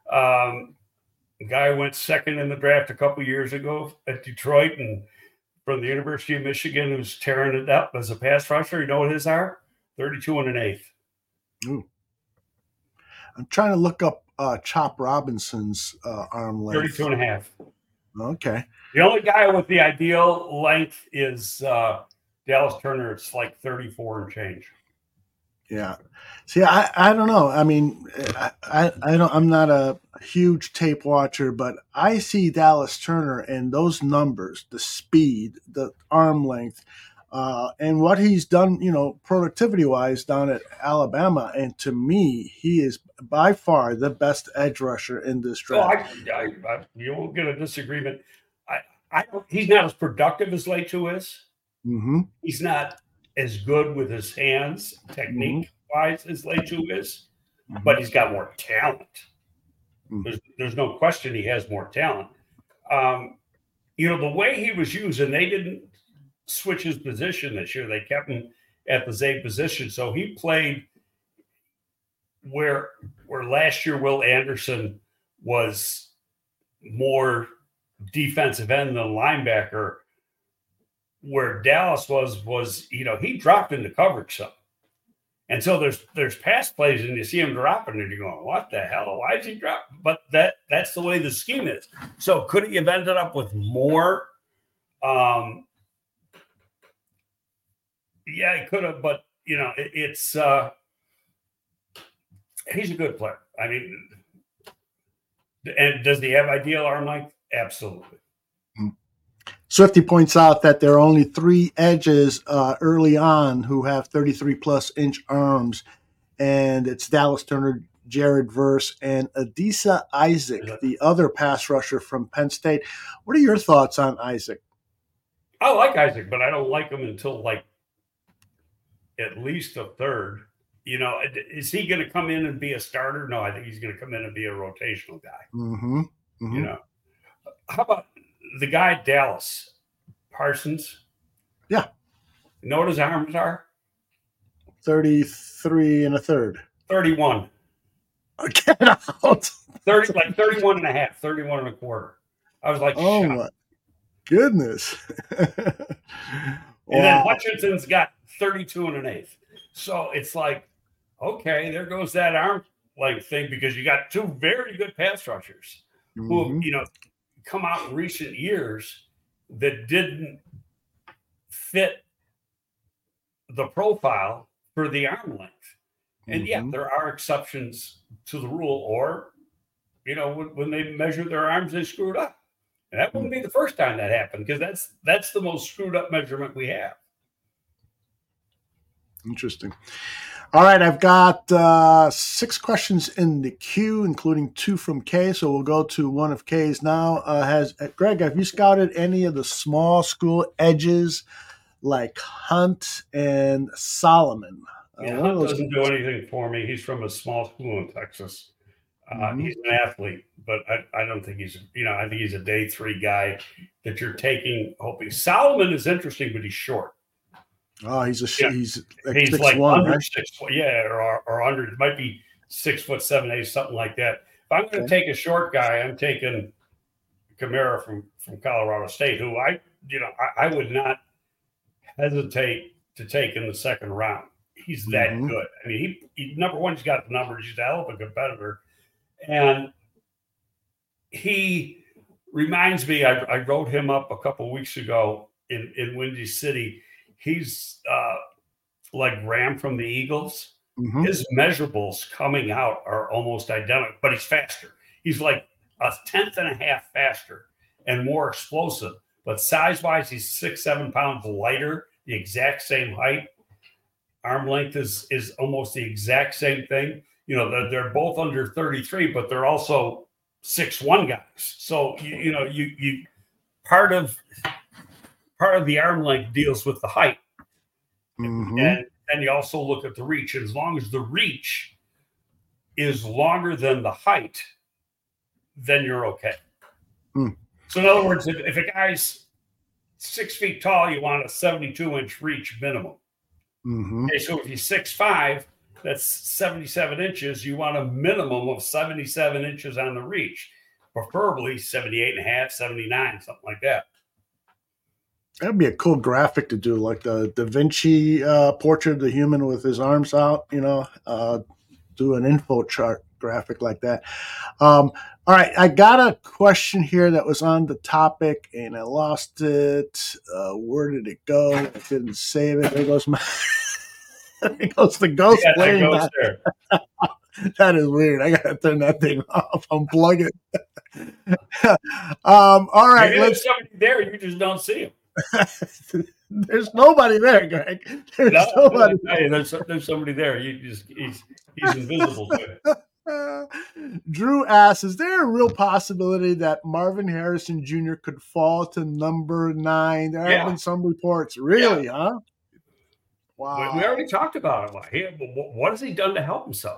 A guy went second in the draft a couple years ago at Detroit, and from the University of Michigan, who's tearing it up as a pass rusher. You know what his are? 32 1/8. Ooh. I'm trying to look up Chop Robinson's arm length. 32 1/2. Okay. The only guy with the ideal length is Dallas Turner. It's like 34 and change. Yeah. See, I don't know. I mean, I'm not a huge tape watcher, but I see Dallas Turner and those numbers, the speed, the arm length, and what he's done, productivity wise down at Alabama. And to me, he is by far the best edge rusher in this draft. You won't get a disagreement. He's not as productive as Leitu is. Mm-hmm. He's not as good with his hands, technique-wise, as Leitu is, but he's got more talent. There's no question he has more talent. The way he was used, and they didn't switch his position this year. They kept him at the same position. So he played where last year Will Anderson was more defensive end than linebacker, where Dallas was he dropped into coverage some. And so there's pass plays and you see him dropping and you're going, what the hell? Why is he dropping? But that's the way the scheme is. So could he have ended up with more? Yeah, he could have, but it's he's a good player. I mean, and does he have ideal arm length? Absolutely. Swifty points out that there are only 3 edges early on who have 33-plus inch arms, and it's Dallas Turner, Jared Verse, and Adisa Isaac, the other pass rusher from Penn State. What are your thoughts on Isaac? I like Isaac, but I don't like him until at least a third. Is he going to come in and be a starter? No, I think he's going to come in and be a rotational guy. Mm-hmm. How about the guy at Dallas, Parsons? Yeah. You know what his arms are? 33 and a third. 31. Get out. 31 and a half, 31 and a quarter. I was like, oh my goodness. And then Hutchinson's got 32 and an eighth. So it's like, okay, there goes that arm length thing, because you got 2 very good pass rushers who have, come out in recent years that didn't fit the profile for the arm length. And yeah, Mhm. there are exceptions to the rule, or when they measured their arms, they screwed up. And that wouldn't be the first time that happened, because that's the most screwed up measurement we have. Interesting. All right, I've got 6 questions in the queue, including 2 from Kay. So we'll go to one of Kay's now. Greg, have you scouted any of the small school edges like Hunt and Solomon? Yeah, One of Hunt those doesn't do anything for me. He's from a small school in Texas. He's an athlete, but I don't think he's, I think he's a day 3 guy that you're taking, hoping. Solomon is interesting, but he's short. Oh, he's like He's 6'1", like under right? 6 foot, yeah, or under. It might be 6'7", 8", something like that. If I'm going to take a short guy, I'm taking Kamara from Colorado State, who I would not hesitate to take in the second round. He's that good. I mean, he number one, he's got the numbers. He's a hell of a competitor, and he reminds me. I wrote him up a couple weeks ago in Windy City. He's like Graham from the Eagles. His measurables coming out are almost identical, but he's faster. He's like a 1/10 and a half faster and more explosive. But size-wise, he's 6-7 pounds lighter, the exact same height. Arm length is almost the exact same thing. They're both under 33, but they're also 6'1" guys. So you part of the arm length deals with the height. And you also look at the reach. And as long as the reach is longer than the height, then you're okay. So in other words, if a guy's 6 feet tall, you want a 72-inch reach minimum. Okay, so if he's 6'5", that's 77 inches. You want a minimum of 77 inches on the reach, preferably 78 and a half, 79, something like that. That'd be a cool graphic to do, like the Da Vinci portrait of the human with his arms out, do an info chart graphic like that. All right, I got a question here that was on the topic, and I lost it. Where did it go? I couldn't save it. There goes there goes the ghost playing that. There. That is weird. I gotta turn that thing off. Unplug it. All right, maybe there's somebody there. You just don't see him. There's nobody there, Greg. There's nobody. There's somebody there. He's invisible to it. Drew asks, is there a real possibility that Marvin Harrison Jr. could fall to number 9? There have been some reports. Really, huh? Wow. We already talked about it. What has he done to help himself?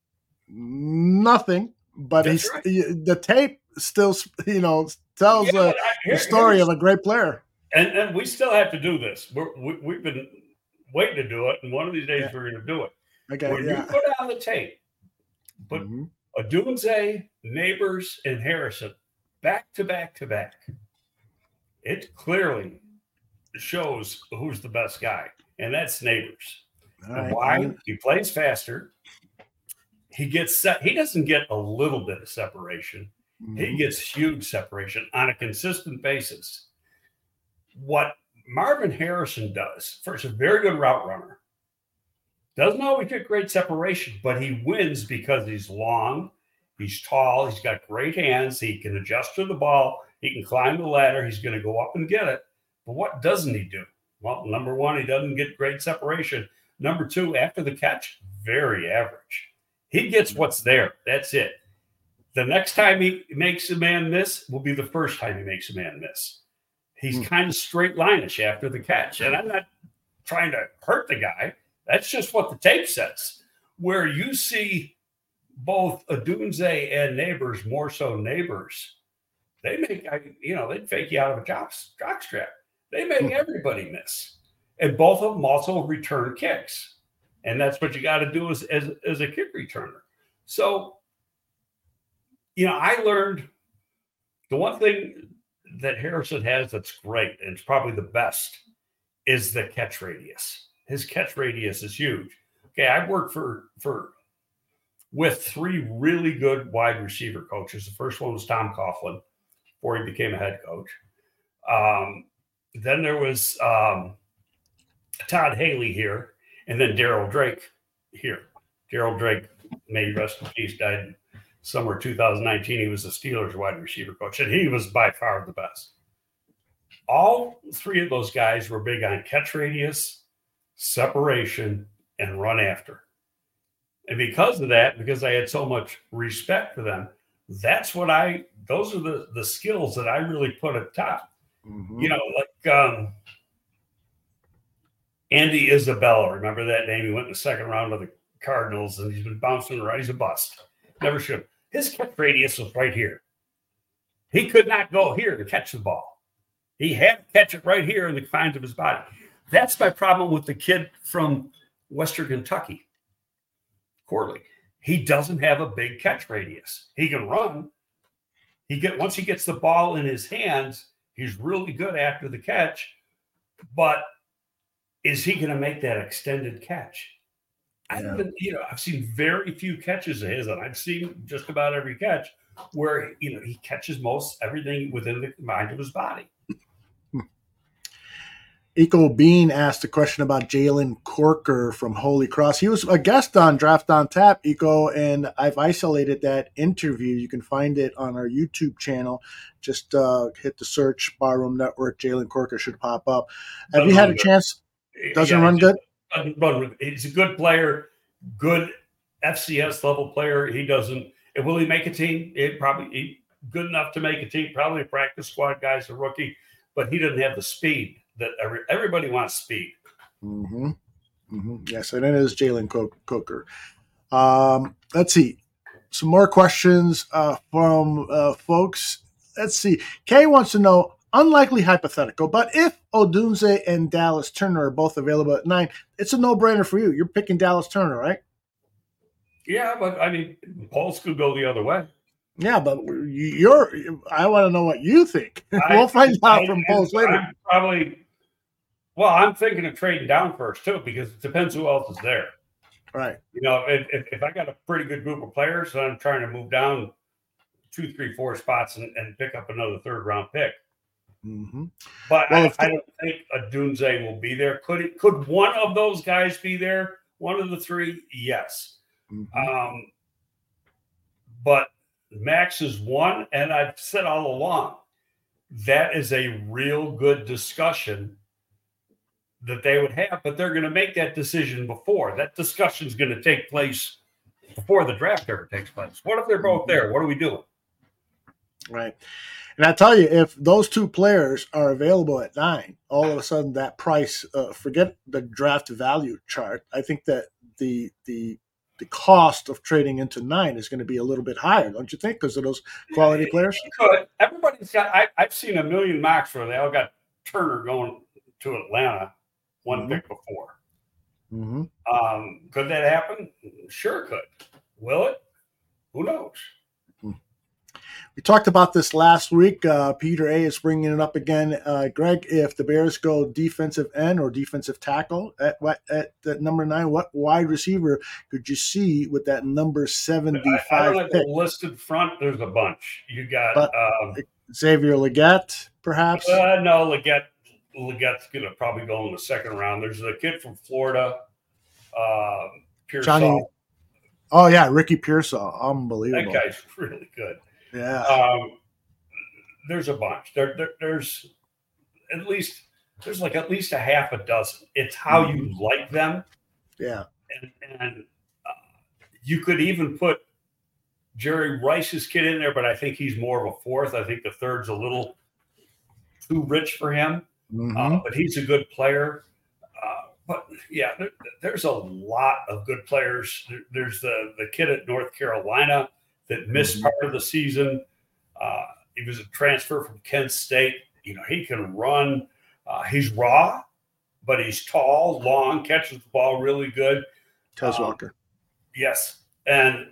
Nothing. But the tape still, tells the story of a great player. And we still have to do this. We've been waiting to do it, and one of these days we're going to do it. Okay, when you put on the tape, but Odunze, Neighbors, and Harrison back to back to back, it clearly shows who's the best guy, and that's Neighbors. And why? He plays faster. He gets set. He doesn't get a little bit of separation. He gets huge separation on a consistent basis. What Marvin Harrison does, first, a very good route runner. Doesn't always get great separation, but he wins because he's long, he's tall, he's got great hands, he can adjust to the ball, he can climb the ladder, he's going to go up and get it. But what doesn't he do? Well, number one, he doesn't get great separation. Number two, after the catch, very average. He gets what's there. That's it. The next time he makes a man miss will be the first time he makes a man miss. He's kind of straight line-ish after the catch. And I'm not trying to hurt the guy. That's just what the tape says. Where you see both Odunze and Neighbors, more so Neighbors, they make, they'd fake you out of a jockstrap. They make everybody miss. And both of them also return kicks. And that's what you got to do as a kick returner. So, I learned the one thing that Harrison has that's great, and it's probably the best, is the catch radius. His catch radius is huge. Okay, I've worked with 3 really good wide receiver coaches. The first one was Tom Coughlin before he became a head coach. Then there was Todd Haley here, and then Darryl Drake here. Darryl Drake, may rest in peace, died summer 2019. He was the Steelers wide receiver coach, and he was by far the best. All three of those guys were big on catch radius, separation, and run after. And because of that, because I had so much respect for them, those are the skills that I really put at top. Mm-hmm. You know, like Andy Isabella, remember that name? He went in the second round of the Cardinals, and he's been bouncing around. He's a bust. Never should. His catch radius was right here. He could not go here to catch the ball. He had to catch it right here in the confines of his body. That's my problem with the kid from Western Kentucky, Corley. He doesn't have a big catch radius. He can run. Once he gets the ball in his hands, he's really good after the catch. But is he going to make that extended catch? Yeah. I've seen very few catches of his, and I've seen just about every catch where he catches most everything within the mind of his body. Eco Bean asked a question about Jalen Corker from Holy Cross. He was a guest on Draft on Tap, Eco, and I've isolated that interview. You can find it on our YouTube channel. Just hit the search Barroom Network. Jalen Corker should pop up. Have you had a chance? Doesn't run good? He's a good player, good FCS level player. Will he make a team? He's good enough to make a team, probably a practice squad guy's a rookie, but he doesn't have the speed that everybody wants speed. Mm-hmm. Mm-hmm. Yes, and it is Jalen Coker. Let's see. Some more questions from folks. Let's see. Kay wants to know, unlikely hypothetical, but if Odunze and Dallas Turner are both available at 9, it's a no-brainer for you. You're picking Dallas Turner, right? Yeah, but I mean, polls could go the other way. Yeah, but I want to know what you think. We'll find out from polls later. I'm thinking of trading down first too, because it depends who else is there. Right. If I got a pretty good group of players, then I'm trying to move down 2, 3, 4 spots and pick up another third round pick. Mm-hmm. But I don't think Odunze will be there. Could one of those guys be there? One of the three? Yes. Mm-hmm. But Max is one, and I've said all along, that is a real good discussion that they would have, but they're going to make that decision before. That discussion is going to take place before the draft ever takes place. What if they're both there? What are we doing? Right. And I tell you, if those two players are available at 9, all of a sudden that price, forget the draft value chart. I think that the cost of trading into 9 is going to be a little bit higher, don't you think? Because of those quality players. It could. Everybody's got. I've seen a million mocks where they all got Turner going to Atlanta one pick before. Mm-hmm. Could that happen? Sure, it could. Will it? Who knows? We talked about this last week. Peter A. is bringing it up again. Greg, if the Bears go defensive end or defensive tackle at number 9, what wide receiver could you see with that number 75 I don't have pick? the listed front. There's a bunch. You got Xavier Legette, perhaps? No, Legette's going to probably go in the second round. There's a kid from Florida, Pearsall. Oh, yeah, Ricky Pearsall. Unbelievable. That guy's really good. Yeah. There's a bunch. There's at least a half a dozen. It's how you like them. Yeah. And you could even put Jerry Rice's kid in there, but I think he's more of a fourth. I think the third's a little too rich for him. Mm-hmm. But he's a good player. But yeah, there's a lot of good players. There's the kid at North Carolina that missed part of the season. He was a transfer from Kent State. He can run. He's raw, but he's tall, long, catches the ball really good. Tez Walker. Yes. And,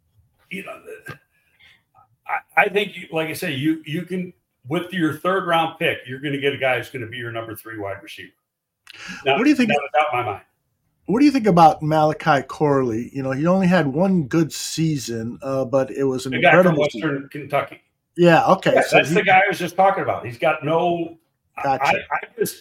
I think, like I say, you can, with your third round pick, you're going to get a guy who's going to be your number 3 wide receiver. Now, what do you think? Without my mind. What do you think about Malachi Corley? He only had one good season, but it was an incredible guy from Western Kentucky. Yeah, okay. Yeah, so that's the guy I was just talking about. He's got no. Gotcha.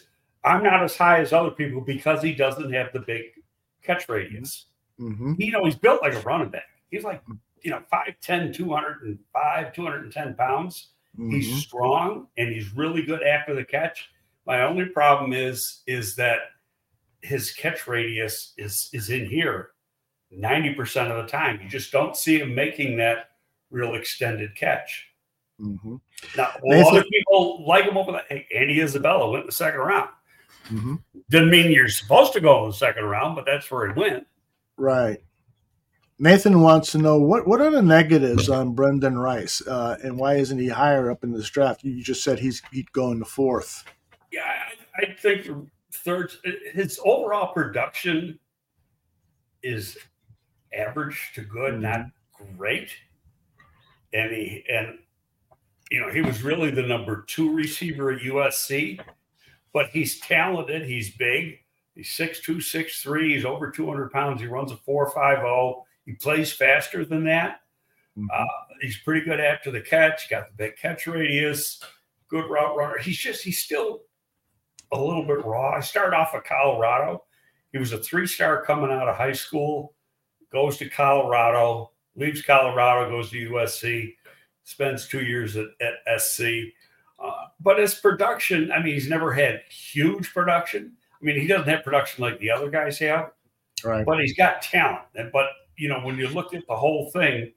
I'm not as high as other people because he doesn't have the big catch radius. Mm-hmm. He's built like a running back. He's like, 5'10", 205, 210 pounds. Mm-hmm. He's strong and he's really good after the catch. My only problem is that his catch radius is in here 90% of the time. You just don't see him making that real extended catch. Mm-hmm. Now, other people like him over there. Andy Isabella went in the second round. Mm-hmm. Didn't mean you're supposed to go in the second round, but that's where he went. Right. Nathan wants to know what are the negatives on Brendan Rice, and why isn't he higher up in this draft? You just said he'd go in the fourth. Yeah, I think third. His overall production is average to good, not great. And he was really the number 2 receiver at USC, but he's talented. He's big. He's 6'2", 6'3". He's over 200 pounds. He runs a 4.50. He plays faster than that. Mm-hmm. He's pretty good after the catch. Got the big catch radius. Good route runner. He's still a little bit raw. I started off at Colorado. He was a 3-star coming out of high school. Goes to Colorado. Leaves Colorado. Goes to USC. Spends 2 years at SC. But his production, he's never had huge production. He doesn't have production like the other guys have, right? But he's got talent. But when you look at the whole thing,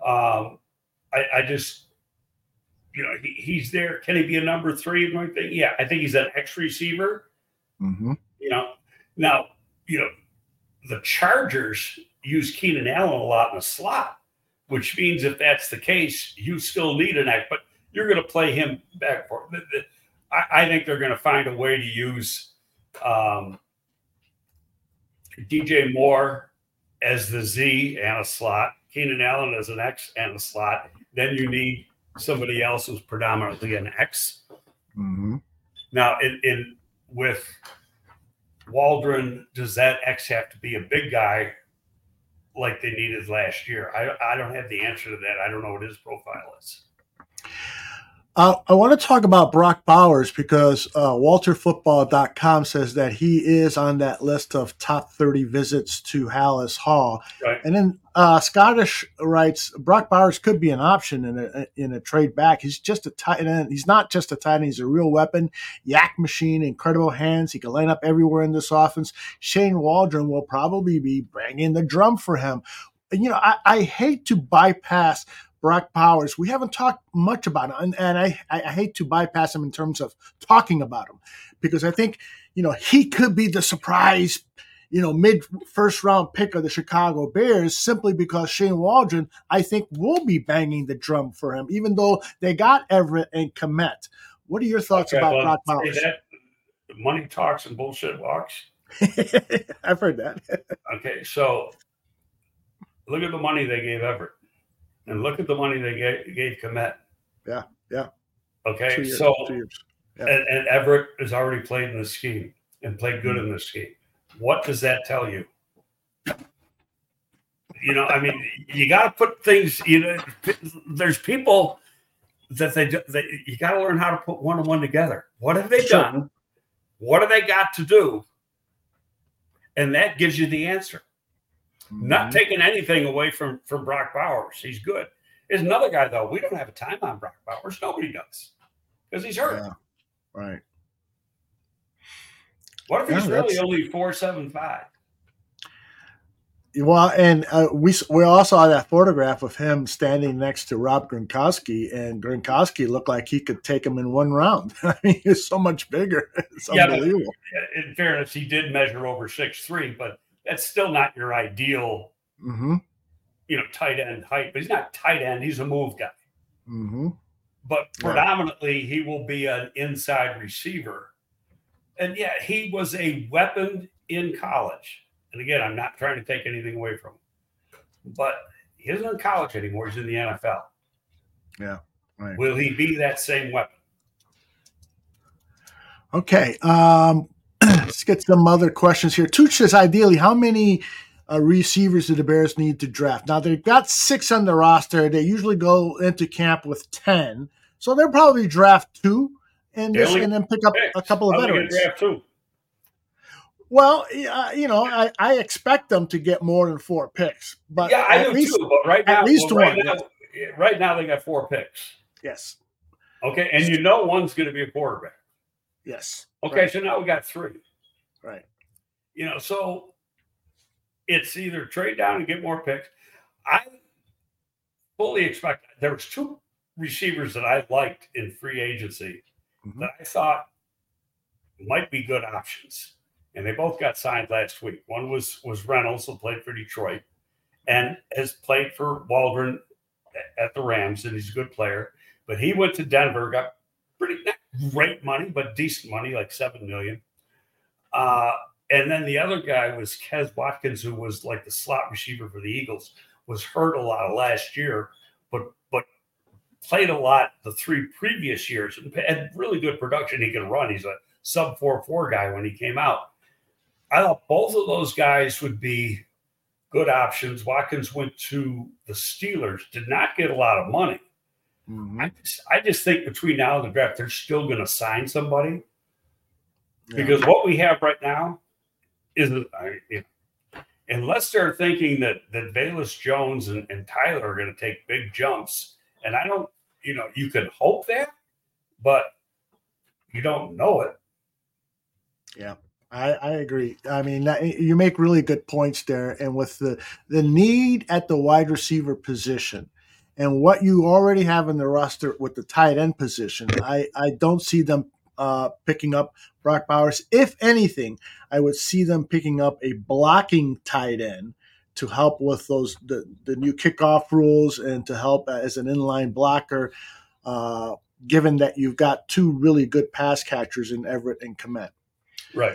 I just, he's there. Can he be a number 3? Yeah, I think he's an X receiver. Mm-hmm. Now, the Chargers use Keenan Allen a lot in the slot, which means if that's the case, you still need an X, but you're going to play him back for. I think they're going to find a way to use DJ Moore as the Z and a slot, Keenan Allen as an X and a slot. Then you need somebody else who's predominantly an X. Mm-hmm. Now, with Waldron, does that X have to be a big guy like they needed last year? I don't have the answer to that. I don't know what his profile is. I want to talk about Brock Bowers because WalterFootball.com says that he is on that list of top 30 visits to Hallis Hall. Right. And then Scottish writes, Brock Bowers could be an option in a trade back. He's just a tight end. He's not just a tight end. He's a real weapon, yak machine, incredible hands. He can line up everywhere in this offense. Shane Waldron will probably be banging the drum for him. I hate to bypass Brock Bowers. We haven't talked much about him, and I hate to bypass him in terms of talking about him because I think, he could be the surprise, mid-first round pick of the Chicago Bears simply because Shane Waldron, I think, will be banging the drum for him, even though they got Everett and Kmet. What are your thoughts about Brock Bowers? Money talks and bullshit walks. I've heard that. Okay, so look at the money they gave Everett. And look at the money they gave Kmet. Yeah. Okay, 2 years, so 2 years. Yeah. And Everett has already played in the scheme and played good in the scheme. What does that tell you? You got to put things. There's people that you got to learn how to put one and one together. What have they done? What have they got to do? And that gives you the answer. Not taking anything away from Brock Bowers. He's good. There's another guy, though. We don't have a time on Brock Bowers. Nobody does because he's hurt. Yeah. Right. What if he's really only 4.75? Well, and we all saw that photograph of him standing next to Rob Gronkowski, and Gronkowski looked like he could take him in one round. He's so much bigger. It's unbelievable. But in fairness, he did measure over 6'3", but that's still not your ideal, tight end height. But he's not tight end. He's a move guy. Mm-hmm. But predominantly, he will be an inside receiver. And, he was a weapon in college. And, again, I'm not trying to take anything away from him. But he isn't in college anymore. He's in the NFL. Yeah, right. Will he be that same weapon? Okay. Let's get some other questions here. Tooch says, ideally, how many receivers do the Bears need to draft? Now, they've got 6 on the roster. They usually go into camp with 10. So they'll probably draft 2 and then pick up a couple of veterans. Draft 2. Well, I expect them to get more than 4 picks, but Yeah, I do too. But at least one. Yes. Right now they got 4 picks. Yes. Okay, and one's going to be a quarterback. Yes. Okay, right. So now we got 3. Right. So it's either trade down and get more picks. I fully expect there was 2 receivers that I liked in free agency that I thought might be good options, and they both got signed last week. One was Reynolds, who played for Detroit and has played for Waldron at the Rams, and he's a good player. But he went to Denver, got pretty not great money, but decent money, like $7 million. And then the other guy was Kez Watkins, who was like the slot receiver for the Eagles, was hurt a lot last year, but played a lot the 3 previous years and had really good production. He can run. He's a sub 4.4 guy when he came out. I thought both of those guys would be good options. Watkins went to the Steelers, did not get a lot of money. I just think between now and the draft, they're still going to sign somebody because what we have right now is, unless they're thinking that Velus Jones and Tyler are going to take big jumps, and I don't, you can hope that, but you don't know it. Yeah, I agree. I mean, you make really good points there. And with the need at the wide receiver position and what you already have in the roster with the tight end position, I don't see them picking up Brock Bowers. If anything, I would see them picking up a blocking tight end to help with the new kickoff rules and to help as an inline blocker, given that you've got 2 really good pass catchers in Everett and Kmet. Right.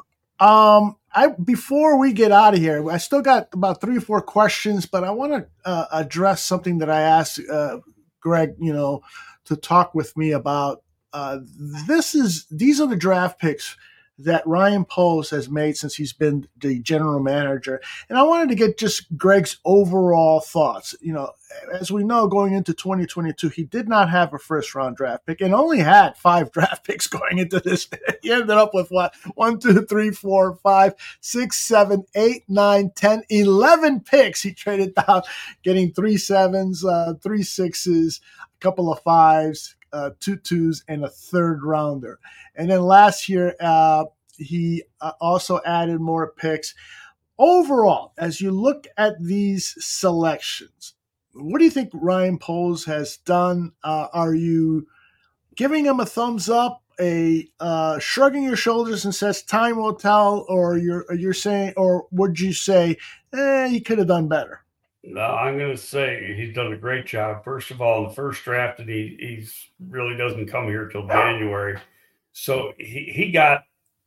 Before we get out of here, I still got about 3 or 4 questions, but I want to address something that I asked Greg, to talk with me about. These are the draft picks that Ryan Poles has made since he's been the general manager. And I wanted to get just Greg's overall thoughts. As we know, going into 2022, he did not have a first-round draft pick and only had 5 draft picks going into this. He ended up with what? 1, 2, 3, 4, 5, 6, 7, 8, 9, 10, 11 picks. He traded down, getting 3 7s, 3 6s, a couple of 5s, 2 2s, and a 3rd rounder. And then last year, he also added more picks. Overall, as you look at these selections, what do you think Ryan Poles has done? Are you giving him a thumbs up, shrugging your shoulders and says time will tell, or you're saying, or would you say, he could have done better? No, I'm going to say he's done a great job. First of all, in the first draft, and he really doesn't come here till January. So he got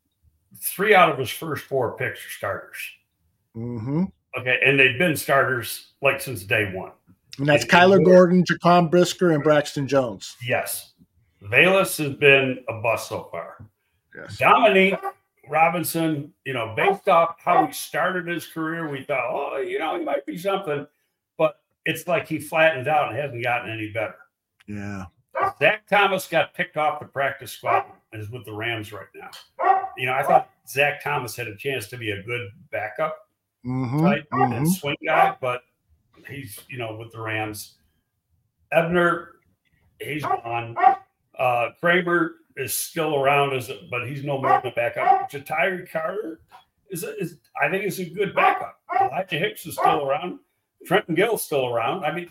3 out of his first 4 picks are starters. Mm-hmm. Okay, and they've been starters like since day one. And that's Kyler Gordon, Jaquan Brisker, and Braxton Jones. Yes. Velus has been a bust so far. Yes. Dominique Robinson, based off how he started his career, we thought, he might be something. But it's like he flattened out and hasn't gotten any better. Yeah. Zach Thomas got picked off the practice squad and is with the Rams right now. I thought Zach Thomas had a chance to be a good backup type and swing guy, but he's, with the Rams. Ebner, he's gone. Kramer is still around, but he's no more than a backup. Ja'Tyre Carter I think is a good backup. Elijah Hicks is still around. Trenton Gill's still around. I mean,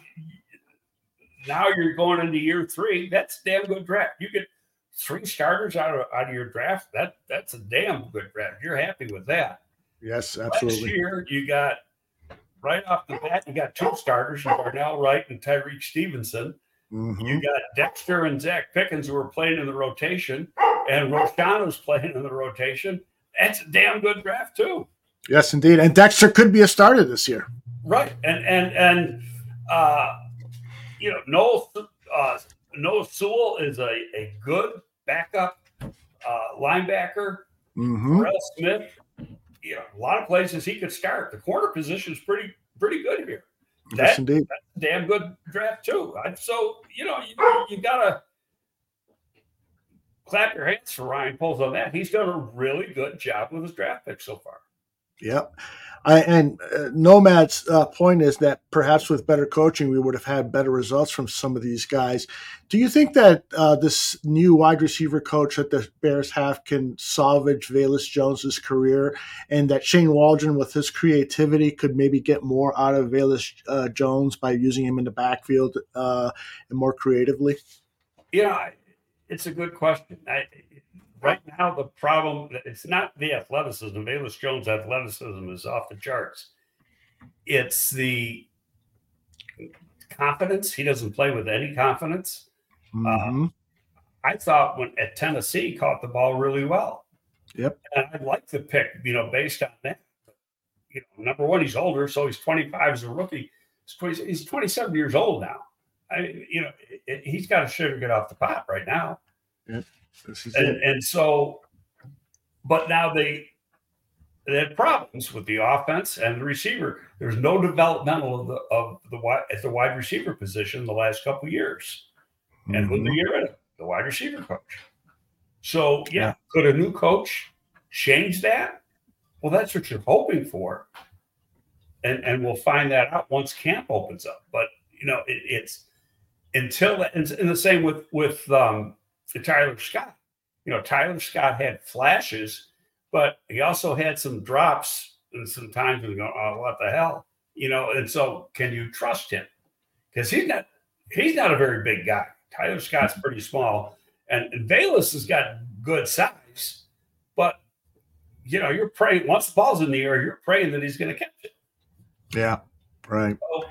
now you're going into year 3. That's a damn good draft. You get 3 starters out of your draft. That's a damn good draft. You're happy with that. Yes, absolutely. Last year, you got right off the bat, you got 2 starters, Darnell Wright and Tyreek Stevenson. Mm-hmm. You got Dexter and Zach Pickens who were playing in the rotation, and Roschon was playing in the rotation. That's a damn good draft too. Yes, indeed. And Dexter could be a starter this year. Right. And Noah Sewell is a good backup linebacker. Mm-hmm. Terrell Smith, a lot of places he could start. The corner position is pretty good here. Yes, indeed. That's a damn good draft too. So you gotta. clap your hands for Ryan Poles on that. He's done a really good job with his draft pick so far. Yep. Nomad's point is that perhaps with better coaching, we would have had better results from some of these guys. Do you think that this new wide receiver coach that the Bears have can salvage Velus Jones's career, and that Shane Waldron, with his creativity, could maybe get more out of Velus Jones by using him in the backfield and more creatively? Yeah, it's a good question. Right now, the problem, it's not the athleticism. Velus Jones' athleticism is off the charts. It's the confidence. He doesn't play with any confidence. Mm-hmm. I thought at Tennessee, he caught the ball really well. Yep. And I'd like the pick, based on that. Number one, he's older, so he's 25 as a rookie. He's 27 years old now. He's got to sugar get off the pot right now. Yep. And so, but now they had problems with the offense and the receiver. There's no developmental at the wide receiver position the last couple of years. Mm-hmm. And who did they get rid of? The wide receiver coach. So, could a new coach change that? Well, that's what you're hoping for. And we'll find that out once camp opens up. But, it's until – and the same with Tyler Scott. Tyler Scott had flashes, but he also had some drops and some times when you go, oh, what the hell? And so can you trust him? Because he's not a very big guy. Tyler Scott's pretty small. And Velus has got good size, but you're praying once the ball's in the air, you're praying that he's going to catch it. Yeah. Right. So,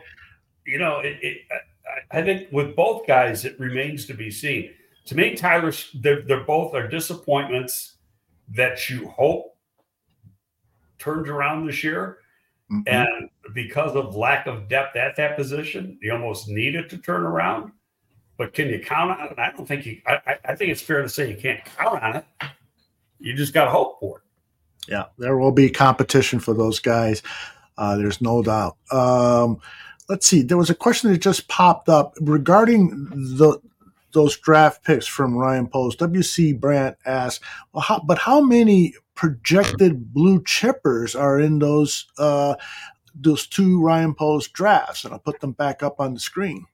I think with both guys, it remains to be seen. To me, Tyler, they're both are disappointments that you hope turns around this year. Mm-hmm. And because of lack of depth at that position, you almost need it to turn around. But can you count on it? I don't think you – I think it's fair to say you can't count on it. You just got to hope for it. Yeah, there will be competition for those guys. There's no doubt. Let's see. There was a question that just popped up regarding those draft picks from Ryan Poles. W.C. Brandt asked, well, how many projected blue chippers are in those two Ryan Poles drafts? And I'll put them back up on the screen.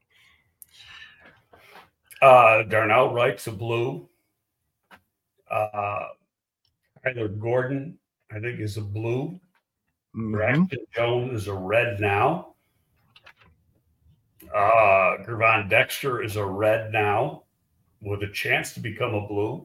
Darnell Wright's a blue. Tyler Gordon, I think, is a blue. Mm-hmm. Braxton Jones is a red now. Gervon Dexter is a red now with a chance to become a blue.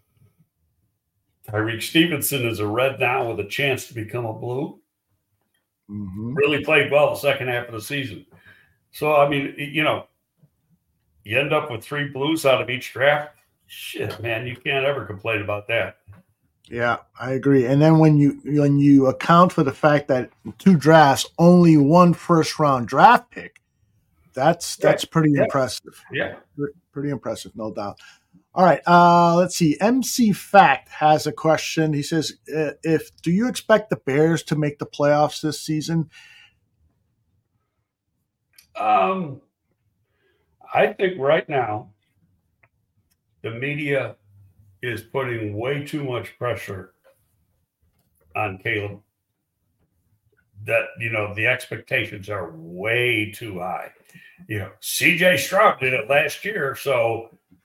Tyreek Stevenson is a red now with a chance to become a blue. Mm-hmm. Really played well the second half of the season. So, I mean, you end up with 3 blues out of each draft. Shit, man, you can't ever complain about that. Yeah, I agree. And then when you account for the fact that in 2 drafts, only 1 first-round draft pick, that's pretty impressive. Yeah. Pretty impressive, no doubt. All right, let's see. MC Fact has a question. He says, do you expect the Bears to make the playoffs this season? I think right now the media is putting way too much pressure on Caleb. That, the expectations are way too high. CJ Stroud did it last year, so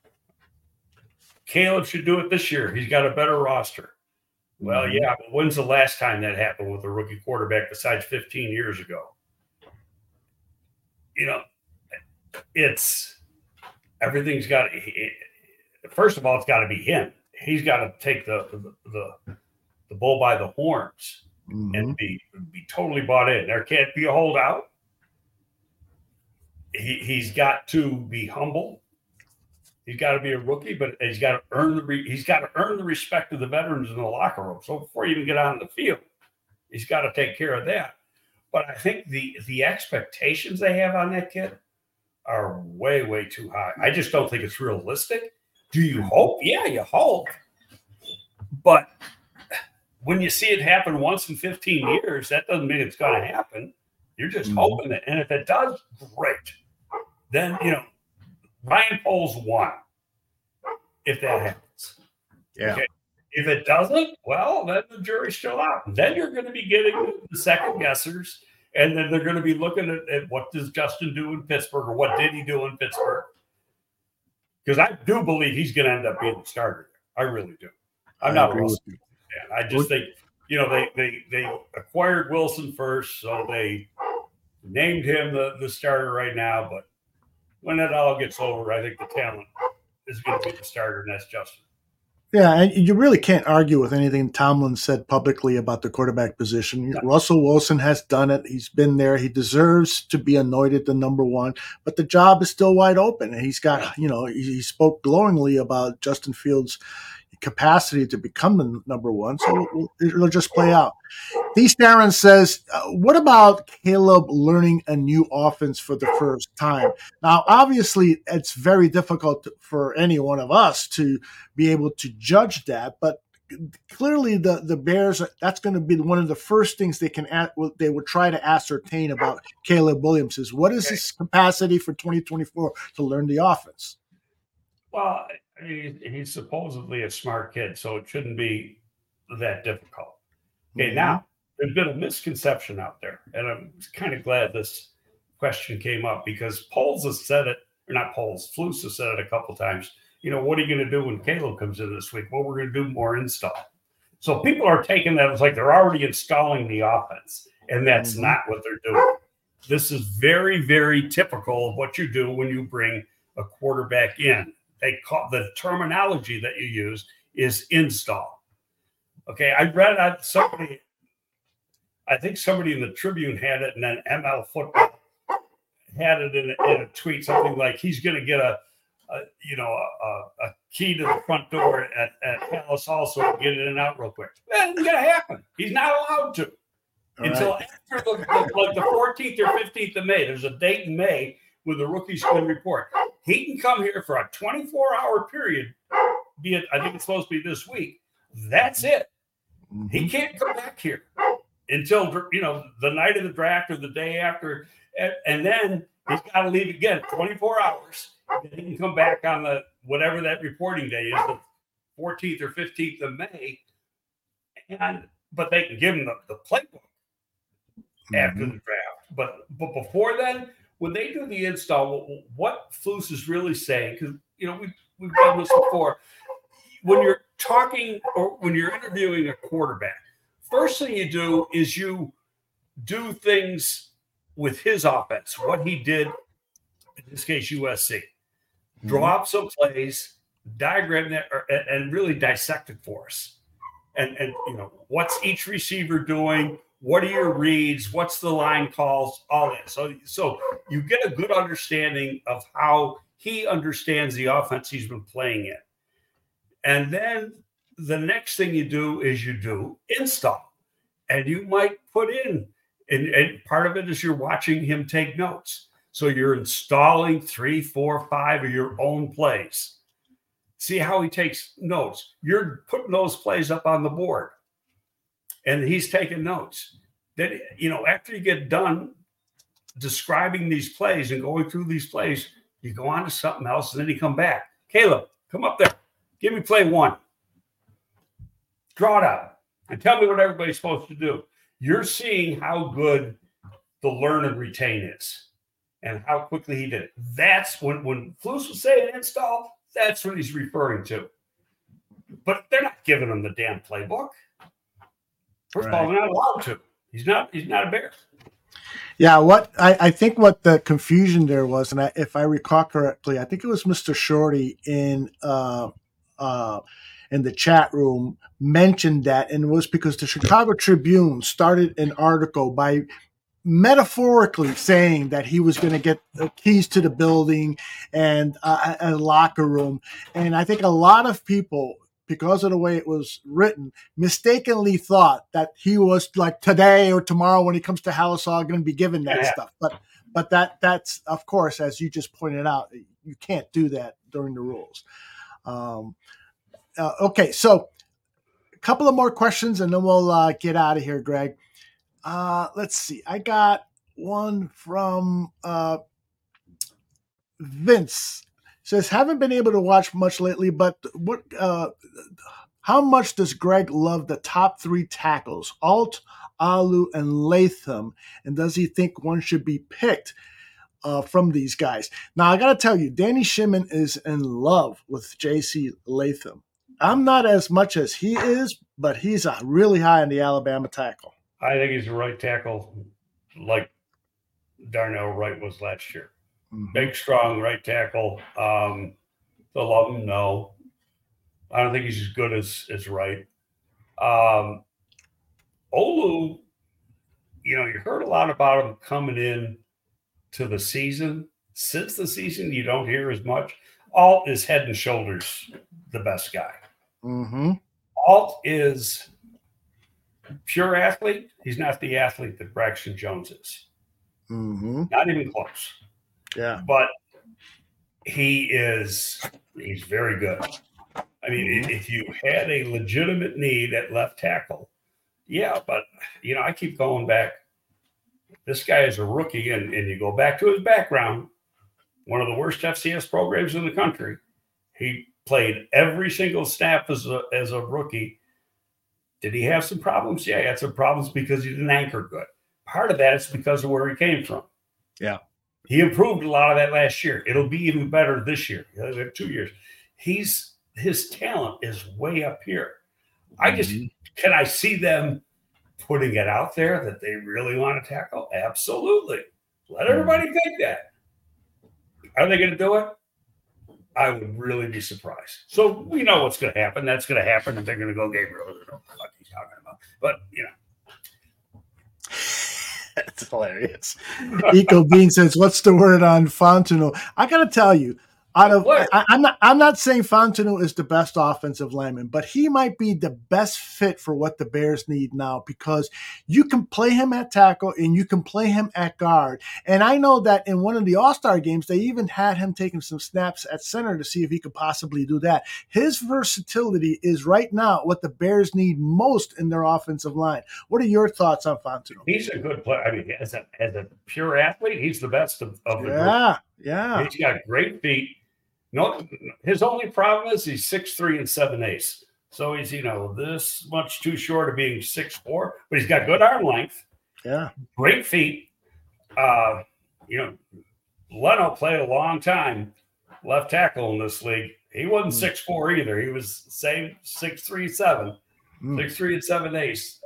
Caleb should do it this year. He's got a better roster. Well, yeah, but when's the last time that happened with a rookie quarterback besides 15 years ago? Everything's got – first of all, it's got to be him. He's got to take the bull by the horns and be totally bought in. There can't be a holdout. He's got to be humble. He's got to be a rookie, but he's got to earn the respect of the veterans in the locker room. So before you even get on the field, he's got to take care of that. But I think the expectations they have on that kid are way, way too high. I just don't think it's realistic. Do you hope? Yeah, you hope. But when you see it happen once in 15 years, that doesn't mean it's going to happen. You're just hoping it. And if it does, great. Then, Ryan Poles won if that happens. Yeah. Okay. If it doesn't, well, then the jury's still out. Then you're going to be getting the second guessers, and then they're going to be looking at what does Justin do in Pittsburgh, or what did he do in Pittsburgh? Because I do believe he's going to end up being the starter. I really do. I'm not a Russell fan. I just think, they acquired Wilson first, so they named him the starter right now. But when it all gets over, I think the talent is going to be the starter, and that's Justin. Yeah, and you really can't argue with anything Tomlin said publicly about the quarterback position. No. Russell Wilson has done it. He's been there. He deserves to be anointed the number one, but the job is still wide open. And he's got, he spoke glowingly about Justin Fields' capacity to become the number one. So it'll just play out. D. Sharon says, what about Caleb learning a new offense for the first time? Now, obviously, it's very difficult for any one of us to be able to judge that, but clearly the Bears, that's going to be one of the first things they would try to ascertain about Caleb Williams is what is his capacity for 2024 to learn the offense? Well, he's supposedly a smart kid, so it shouldn't be that difficult. Okay, now there's been a misconception out there, and I'm kind of glad this question came up because Poles has said it, or not Poles, Flus has said it a couple times. What are you going to do when Caleb comes in this week? Well, we're going to do more install. So people are taking that as like they're already installing the offense, and that's not what they're doing. This is very, very typical of what you do when you bring a quarterback in. They call the terminology that you use is install. Okay, I read somebody, I think somebody in the Tribune had it, and then ML Football had it in a tweet, something like he's going to get a key to the front door at Palace also and get in and out real quick. That isn't going to happen. He's not allowed to until after the 14th or 15th of May. There's a date in May when the rookies can report. He can come here for a 24-hour period, be it, I think it's supposed to be this week. That's it. He can't come back here until, the night of the draft or the day after. And then he's got to leave again 24 hours. And he can come back on the whatever that reporting day is, the 14th or 15th of May. But they can give him the playbook after the draft. But before then, when they do the install, what Flus is really saying, because we've done this before, when you're talking or when you're interviewing a quarterback, first thing you do is you do things with his offense, what he did, in this case, USC. Draw up some plays, diagram that, and really dissect it for us. And what's each receiver doing? What are your reads? What's the line calls? All that. So you get a good understanding of how he understands the offense he's been playing in. And then the next thing you do is you do install. And you might put in, and part of it is you're watching him take notes. So you're installing 3, 4, 5 of your own plays. See how he takes notes. You're putting those plays up on the board. And he's taking notes. Then, after you get done describing these plays and going through these plays, you go on to something else, and then you come back. Caleb, come up there. Give me play 1. Draw it out. And tell me what everybody's supposed to do. You're seeing how good the learn and retain is and how quickly he did it. That's when Flus was saying install, that's what he's referring to. But they're not giving him the damn playbook. First of all, they're not allowed to. He's not a Bear. Yeah, what I think what the confusion there was, and if I recall correctly, I think it was Mr. Shorty in the chat room mentioned that, and it was because the Chicago Tribune started an article by metaphorically saying that he was going to get the keys to the building and a locker room, and I think a lot of people, because of the way it was written, mistakenly thought that he was like today or tomorrow when he comes to Halasaw going to be given that stuff. But that's, of course, as you just pointed out, you can't do that during the rules. Okay, so a couple of more questions and then we'll get out of here, Greg. Let's see. I got one from Vince. Says, haven't been able to watch much lately, but what How much does Greg love the top 3 tackles, Alt, Alu, and Latham? And does he think one should be picked from these guys? Now, I got to tell you, Danny Shimon is in love with J.C. Latham. I'm not as much as he is, but he's really high on the Alabama tackle. I think he's a right tackle like Darnell Wright was last year. Mm-hmm. Big, strong right tackle. The love him, no. I don't think he's as good as Wright. Olu, you heard a lot about him coming in to the season. Since the season, you don't hear as much. Alt is head and shoulders the best guy. Mm-hmm. Alt is pure athlete. He's not the athlete that Braxton Jones is. Mm-hmm. Not even close. Yeah. But he's very good. I mean, if you had a legitimate need at left tackle, yeah, but, I keep going back. This guy is a rookie, and you go back to his background, one of the worst FCS programs in the country. He played every single snap as a rookie. Did he have some problems? Yeah, he had some problems because he didn't anchor good. Part of that is because of where he came from. Yeah. He improved a lot of that last year. It'll be even better this year. 2 years. His talent is way up here. Can I see them putting it out there that they really want to tackle? Absolutely. Let everybody think that. Are they going to do it? I would really be surprised. So we know what's going to happen. That's going to happen, and they're going to go Gabriel. I don't know what he's talking about. But, That's hilarious. Eco Bean says, "What's the word on Fontenot?" I got to tell you, I'm not saying Fontenot is the best offensive lineman, but he might be the best fit for what the Bears need now, because you can play him at tackle and you can play him at guard. And I know that in one of the All-Star games, they even had him taking some snaps at center to see if he could possibly do that. His versatility is right now what the Bears need most in their offensive line. What are your thoughts on Fontenot? He's a good player. I mean, as a pure athlete, he's the best of the group. Yeah. He's got great feet. No, his only problem is he's 6'3" and 7/8. So he's, this much too short of being 6'4", but he's got good arm length. Yeah. Great feet. Leno played a long time left tackle in this league. He wasn't 6'4" either. He was the same 6'3", 7. 6'3" and 7/8.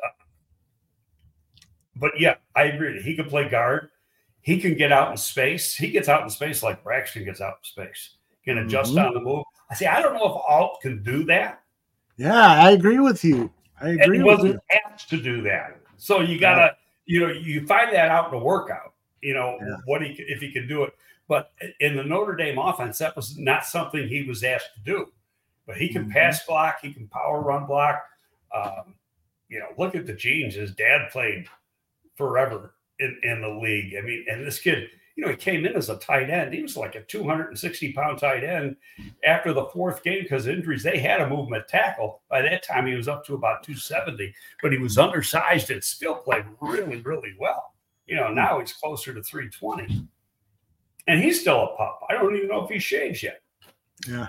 But yeah, I agree. He can play guard. He can get out in space. He gets out in space like Braxton gets out in space. Can adjust on the move. I don't know if Alt can do that. Yeah, I agree with you. And he wasn't asked to do that. So you gotta, you find that out in a workout. If he can do it. But in the Notre Dame offense, that was not something he was asked to do. But he can pass block. He can power run block. Look at the genes. His dad played forever in the league. I mean, and this kid. He came in as a tight end. He was like a 260-pound tight end. After the fourth game, because of injuries, they had to move him at tackle. By that time, he was up to about 270, but he was undersized and still played really, really well. Now he's closer to 320. And he's still a pup. I don't even know if he shaves yet. Yeah.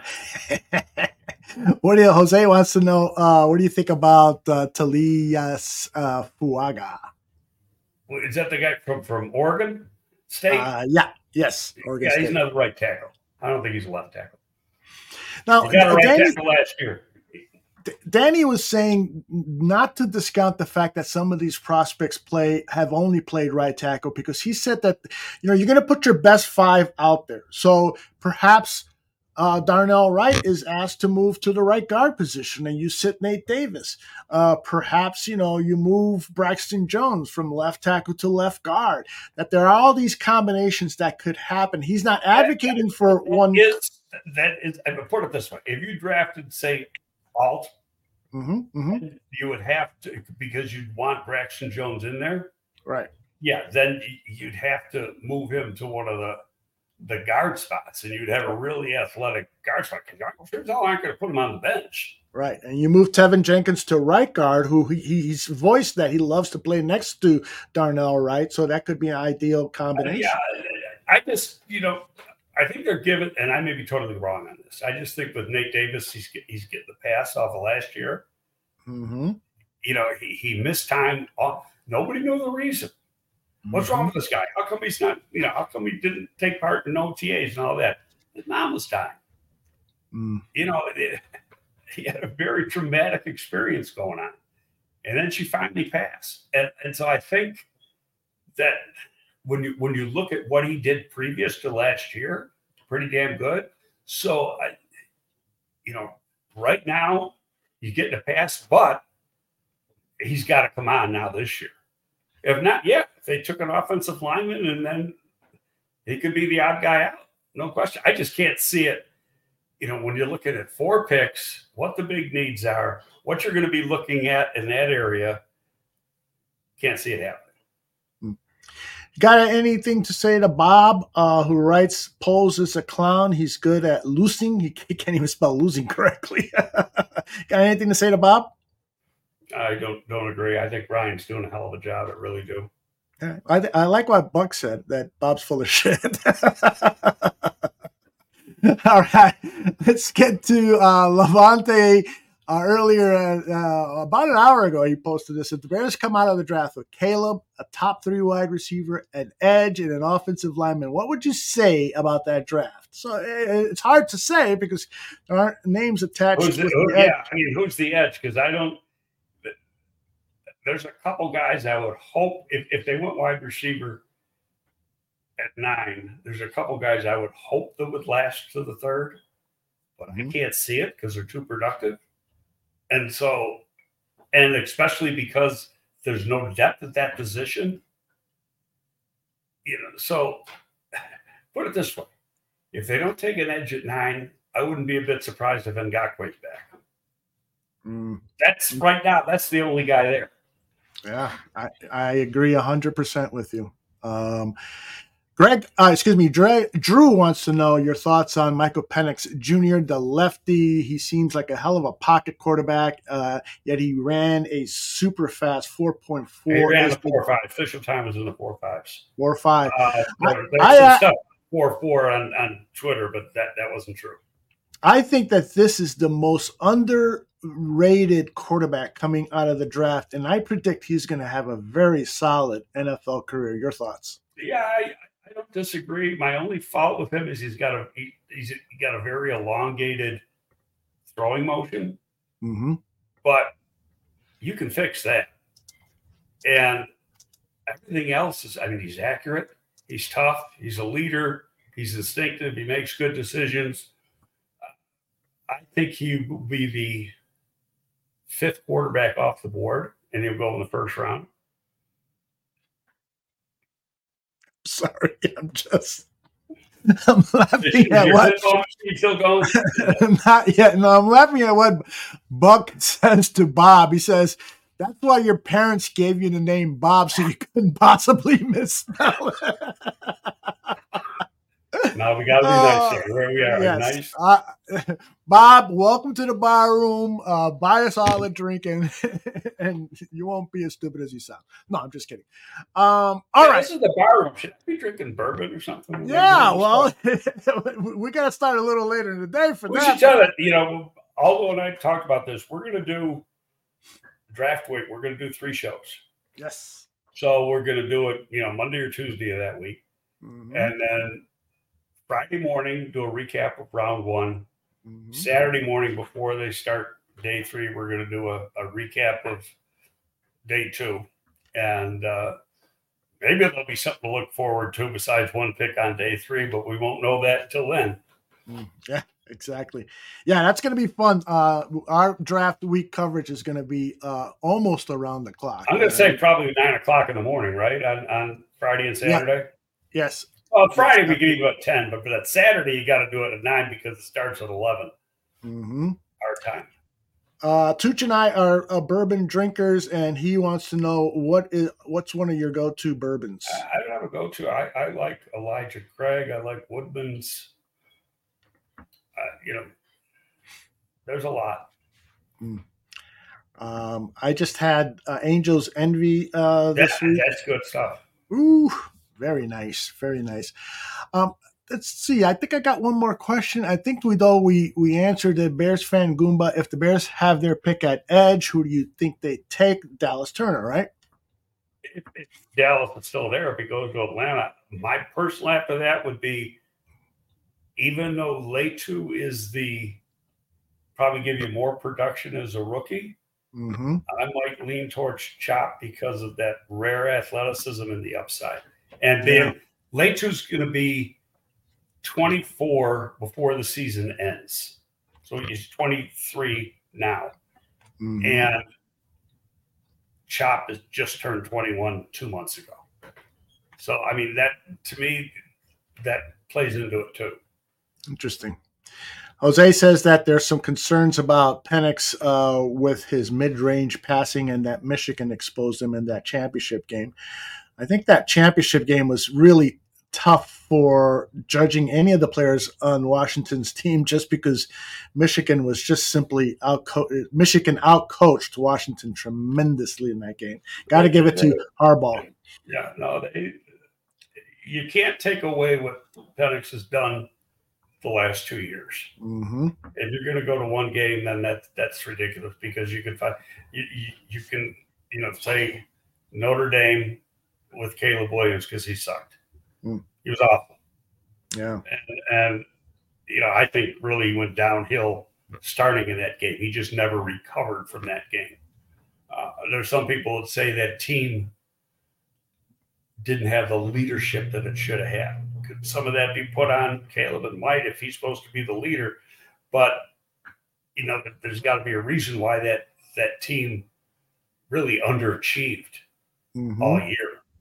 Jose wants to know, what do you think about Talias Fuaga? Is that the guy from Oregon State? Yes. Oregon State. He's another right tackle. I don't think he's a left tackle. Now, he got a right tackle last year. Danny was saying not to discount the fact that some of these prospects have only played right tackle, because he said that you're going to put your best 5 out there. So perhaps Darnell Wright is asked to move to the right guard position and you sit Nate Davis. Perhaps, you move Braxton Jones from left tackle to left guard. That there are all these combinations that could happen. He's not advocating for one. I put it this way. If you drafted, say, Alt, you would have to, because you'd want Braxton Jones in there. Right. Yeah, then you'd have to move him to one of the guard spots, and you'd have a really athletic guard spot. Because I aren't going to put him on the bench. Right, and you move Tevin Jenkins to right guard, who he's voiced that he loves to play next to Darnell Wright, so that could be an ideal combination. I just, I think they're giving, and I may be totally wrong on this. I just think with Nate Davis, he's getting the pass off of last year. Mm-hmm. You know, he missed time. Nobody knew the reason. What's wrong with this guy? How come he's not? You know, how come he didn't take part in OTAs and all that? His mom was dying. You know, he had a very traumatic experience going on, and then she finally passed. And so I think that when you look at what he did previous to last year, pretty damn good. So you know, right now he's getting a pass, but he's got to come on now this year. If not, yeah, if they took an offensive lineman and then he could be the odd guy out, no question. I just can't see it. You know, when you're looking at 4 picks, what the big needs are, what you're going to be looking at in that area, can't see it happening. Got anything to say to Bob, who writes, Poles is a clown. He's good at losing. He can't even spell losing correctly. Got anything to say to Bob? I don't agree. I think Ryan's doing a hell of a job. I really do. I like what Buck said, that Bob's full of shit. All right, let's get to Levante. Earlier, about an hour ago, he posted this. If the Bears come out of the draft with Caleb, a top 3 wide receiver, an edge, and an offensive lineman, what would you say about that draft? So it's hard to say because there aren't names attached. Who's the edge? Because I don't. There's a couple guys I would hope if they went wide receiver at 9, there's a couple guys I would hope that would last to the 3rd, but I can't see it because they're too productive. And so, and especially because there's no depth at that position, you know, so put it this way. If they don't take an edge at 9, I wouldn't be a bit surprised if Ngakwe's back. That's right now. That's the only guy there. Yeah, I agree 100% with you. Drew wants to know your thoughts on Michael Penix Jr., the lefty. He seems like a hell of a pocket quarterback, yet he ran a super fast 4.4. He ran the 4.5. Official time was in the 4.5s. 4.5. There's some stuff 4.4 on Twitter, but that wasn't true. I think that this is the most underrated quarterback coming out of the draft, and I predict he's going to have a very solid NFL career. Your thoughts? Yeah, I don't disagree. My only fault with him is he's got a very elongated throwing motion, but you can fix that. And everything else is, I mean, he's accurate, he's tough, he's a leader, he's instinctive, he makes good decisions. I think he will be the 5th quarterback off the board, and he'll go in the 1st round. Sorry, I'm laughing at what. Still going? Not yet. No, I'm laughing at what Buck says to Bob. He says, "That's why your parents gave you the name Bob, so you couldn't possibly misspell it." No, we got to be nice here. Where we are, yes. Nice. Bob, welcome to the bar room. Buy us all a drink, and you won't be as stupid as you sound. No, I'm just kidding. All right. This is the bar room. Should I be drinking bourbon or something? Yeah, well, we got to start a little later in the day for that. We should tell it, you know, Aldo and I talked about this. We're going to do draft week. We're going to do 3 shows. Yes. So we're going to do it, you know, Monday or Tuesday of that week. And then Friday morning, do a recap of round 1. Saturday morning before they start day 3, we're going to do a recap of day 2. And maybe there'll be something to look forward to besides one pick on day 3, but we won't know that until then. Yeah, exactly. Yeah, that's going to be fun. Our draft week coverage is going to be almost around the clock. I'm going to say probably 9 o'clock in the morning, right? On Friday and Saturday? Yeah. Yes. Well, Friday we can even go at 10, but for that Saturday you got to do it at 9 because it starts at 11 our time. Tooch and I are bourbon drinkers, and he wants to know what's one of your go-to bourbons. I don't have a go-to. I like Elijah Craig. I like Woodman's. You know, there's a lot. I just had Angel's Envy this week. That's good stuff. Ooh. Very nice. Very nice. let's see. I think I got one more question. I think we answered the Bears fan Goomba. If the Bears have their pick at edge, who do you think they take? Dallas Turner, right? If Dallas is still there, if he goes to Atlanta, my personal after that would be, even though Letu is probably give you more production as a rookie, Mm-hmm. I might lean towards Chop because of that rare athleticism and the upside. And then Letu's going to be 24 before the season ends. So he's 23 now. Mm-hmm. And Chop has just turned 21 2 months ago. So, I mean, that to me, that plays into it too. Interesting. Jose says that there's some concerns about Penix with his mid-range passing and that Michigan exposed him in that championship game. I think that championship game was really tough for judging any of the players on Washington's team just because Michigan was just simply Michigan outcoached Washington tremendously in that game. Got to give it to Harbaugh. Yeah, no, you can't take away what Penix has done the last 2 years. Mm-hmm. If you're going to go to one game, then that's ridiculous because you can find you can say Notre Dame with Caleb Williams because he sucked. He was awful. Yeah, and I think really went downhill starting in that game. He just never recovered from that game. There's some people that say that team didn't have the leadership that it should have had. Could some of that be put on Caleb and White if he's supposed to be the leader? But there's got to be a reason why that team really underachieved all year.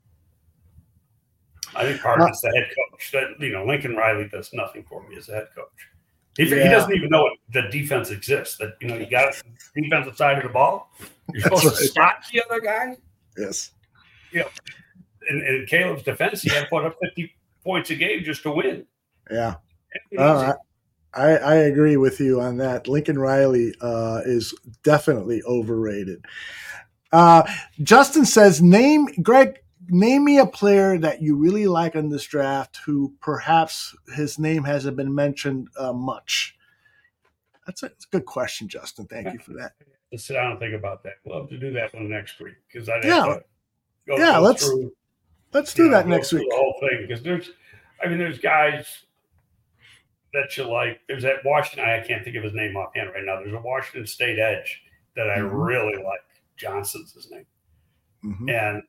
I think part of it's the head coach. That Lincoln Riley does nothing for me as a head coach. He doesn't even know the defense exists. That you got the defensive side of the ball. You're supposed to stop the other guy. Yes. In Caleb's defense, he had to put up 50 points a game just to win. Yeah. I agree with you on that. Lincoln Riley is definitely overrated. Justin says, name me a player that you really like in this draft who perhaps his name hasn't been mentioned much. That's a good question, Justin. Thank you for that. Let's sit down and think about that. We'll have to do that one next week because I'd have to go through. Let's do that next week. The whole thing because there's guys that you like. There's that Washington. I can't think of his name offhand right now. There's a Washington State edge that I really like. Johnson's his name, and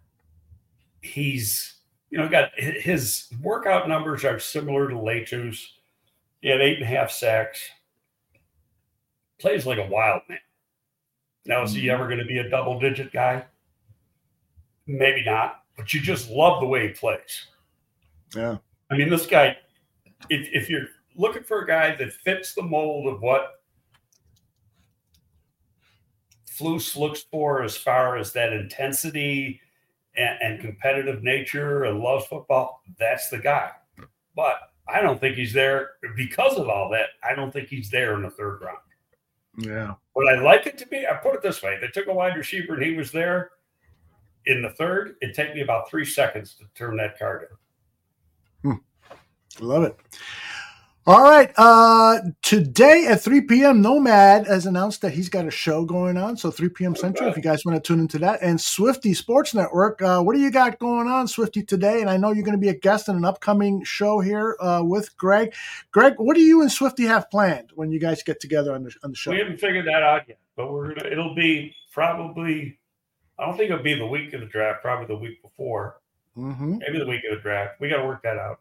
he's got his workout numbers are similar to Letu's. He had 8.5 sacks. Plays like a wild man. Now, is he ever going to be a double-digit guy? Maybe not, but you just love the way he plays. Yeah. I mean, this guy, if you're looking for a guy that fits the mold of what Flus looks for as far as that intensity and competitive nature and loves football, that's the guy. But I don't think he's there because of all that. I don't think he's there in the third round. Yeah. Would I like it to be? I put it this way. They took a wide receiver and he was there in the third. It'd take me about 3 seconds to turn that card in. Love it. All right. Today at 3 p.m., Nomad has announced that he's got a show going on. So 3 p.m. Central, if you guys want to tune into that. And Swifty Sports Network, what do you got going on, Swifty, today? And I know you're going to be a guest in an upcoming show here with Greg. Greg, what do you and Swifty have planned when you guys get together on the show? We haven't figured that out yet, but it'll be probably, I don't think it'll be the week of the draft, probably the week before. Maybe the week of the draft. We got to work that out.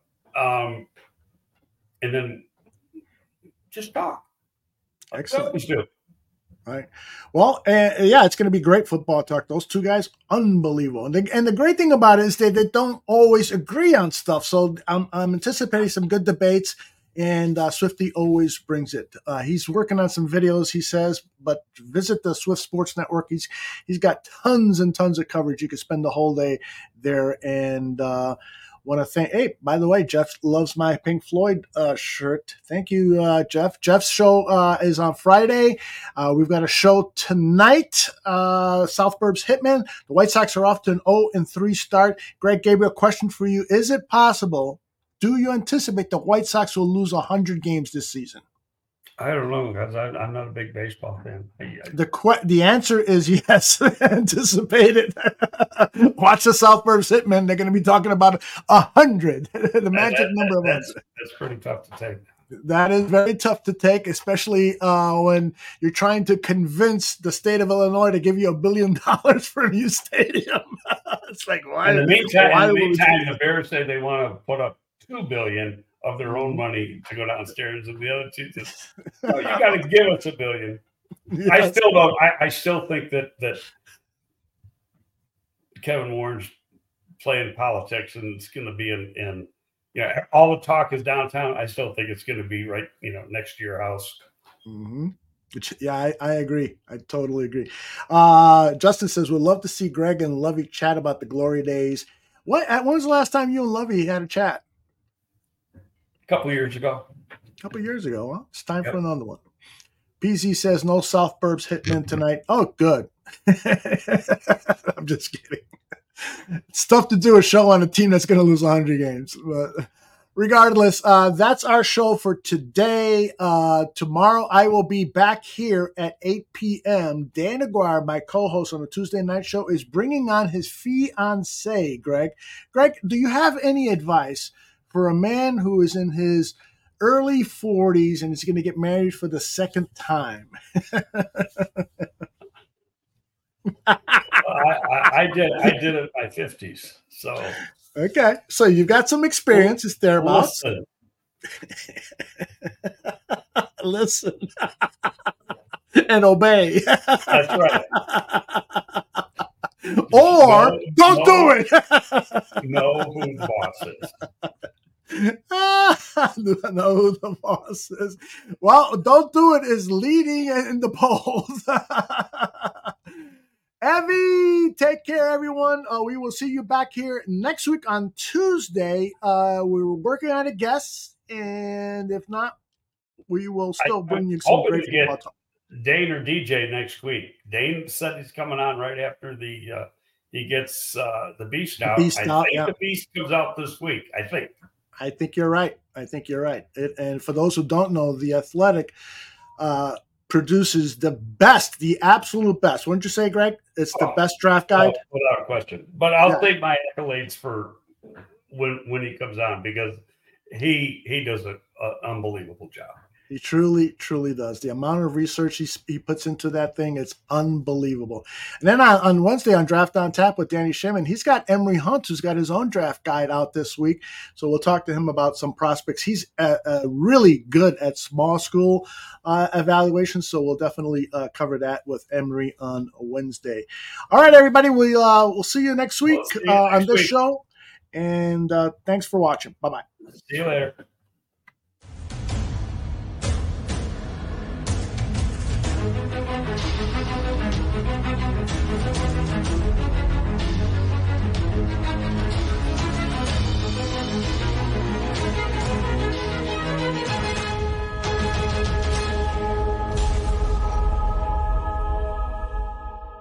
And then just talk. Excellent. Let's do it. All right. Well, it's going to be great football talk. Those two guys, unbelievable. And the great thing about it is they don't always agree on stuff. So I'm anticipating some good debates, and Swifty always brings it. He's working on some videos, he says, but visit the Swift Sports Network. He's got tons and tons of coverage. You could spend the whole day there, and want to thank, hey, by the way, Jeff loves my Pink Floyd shirt. Thank you, Jeff. Jeff's show is on Friday. We've got a show tonight, South Burbs Hitmen. The White Sox are off to an 0-3 start. Greg Gabriel, question for you. Is it possible do you anticipate the White Sox will lose 100 games this season? I don't know, because I'm not a big baseball fan. The answer is yes. Anticipate it. Watch the South Burbs Hitmen. They're going to be talking about 100, the magic number of 100. That's pretty tough to take. That is very tough to take, especially when you're trying to convince the state of Illinois to give you $1 billion for a new stadium. It's like, why? In the meantime, the Bears say they want to put up $2 billion of their own money to go downstairs, and the other two just, you got to give us $1 billion. Yes. I still don't. I still think that Kevin Warren's playing politics, and it's going to be in all the talk is downtown. I still think it's going to be right, next to your house. Mm-hmm. Yeah, I agree. I totally agree. Justin says, we'd love to see Greg and Lovey chat about the glory days. When was the last time you and Lovey had a chat? A couple years ago. Well, it's time for another one. PZ says, no South Burbs Hitmen tonight. Oh, good. I'm just kidding. It's tough to do a show on a team that's going to lose 100 games. But regardless, that's our show for today. Tomorrow, I will be back here at 8 p.m. Dan Aguirre, my co-host on the Tuesday night show, is bringing on his fiancée, Greg. Greg, do you have any advice for a man who is in his early 40s and is going to get married for the second time? I did it in my 50s. So okay, so you've got some experience. It's thereabouts. Listen and obey. That's right. Or don't do it. Know who the boss is. Know who the boss is. Well, don't do it is leading in the polls. Evie, take care, everyone. We will see you back here next week on Tuesday. We're working on a guest, and if not, we will still bring you some great football talk. Dane or DJ next week. Dane said he's coming on right after he gets the Beast out. I think the Beast comes out this week. I think you're right. And for those who don't know, The Athletic produces the absolute best. Wouldn't you say, Greg? It's the best draft guide? Without question. But I'll take my accolades for when he comes on, because he does an unbelievable job. He truly, truly does. The amount of research he puts into that thing, it's unbelievable. And then on Wednesday on Draft on Tap with Danny Sherman, he's got Emery Hunt, who's got his own draft guide out this week. So we'll talk to him about some prospects. He's really good at small school evaluations, so we'll definitely cover that with Emery on Wednesday. All right, everybody, we'll see you next week on this show. And thanks for watching. Bye-bye. See you later.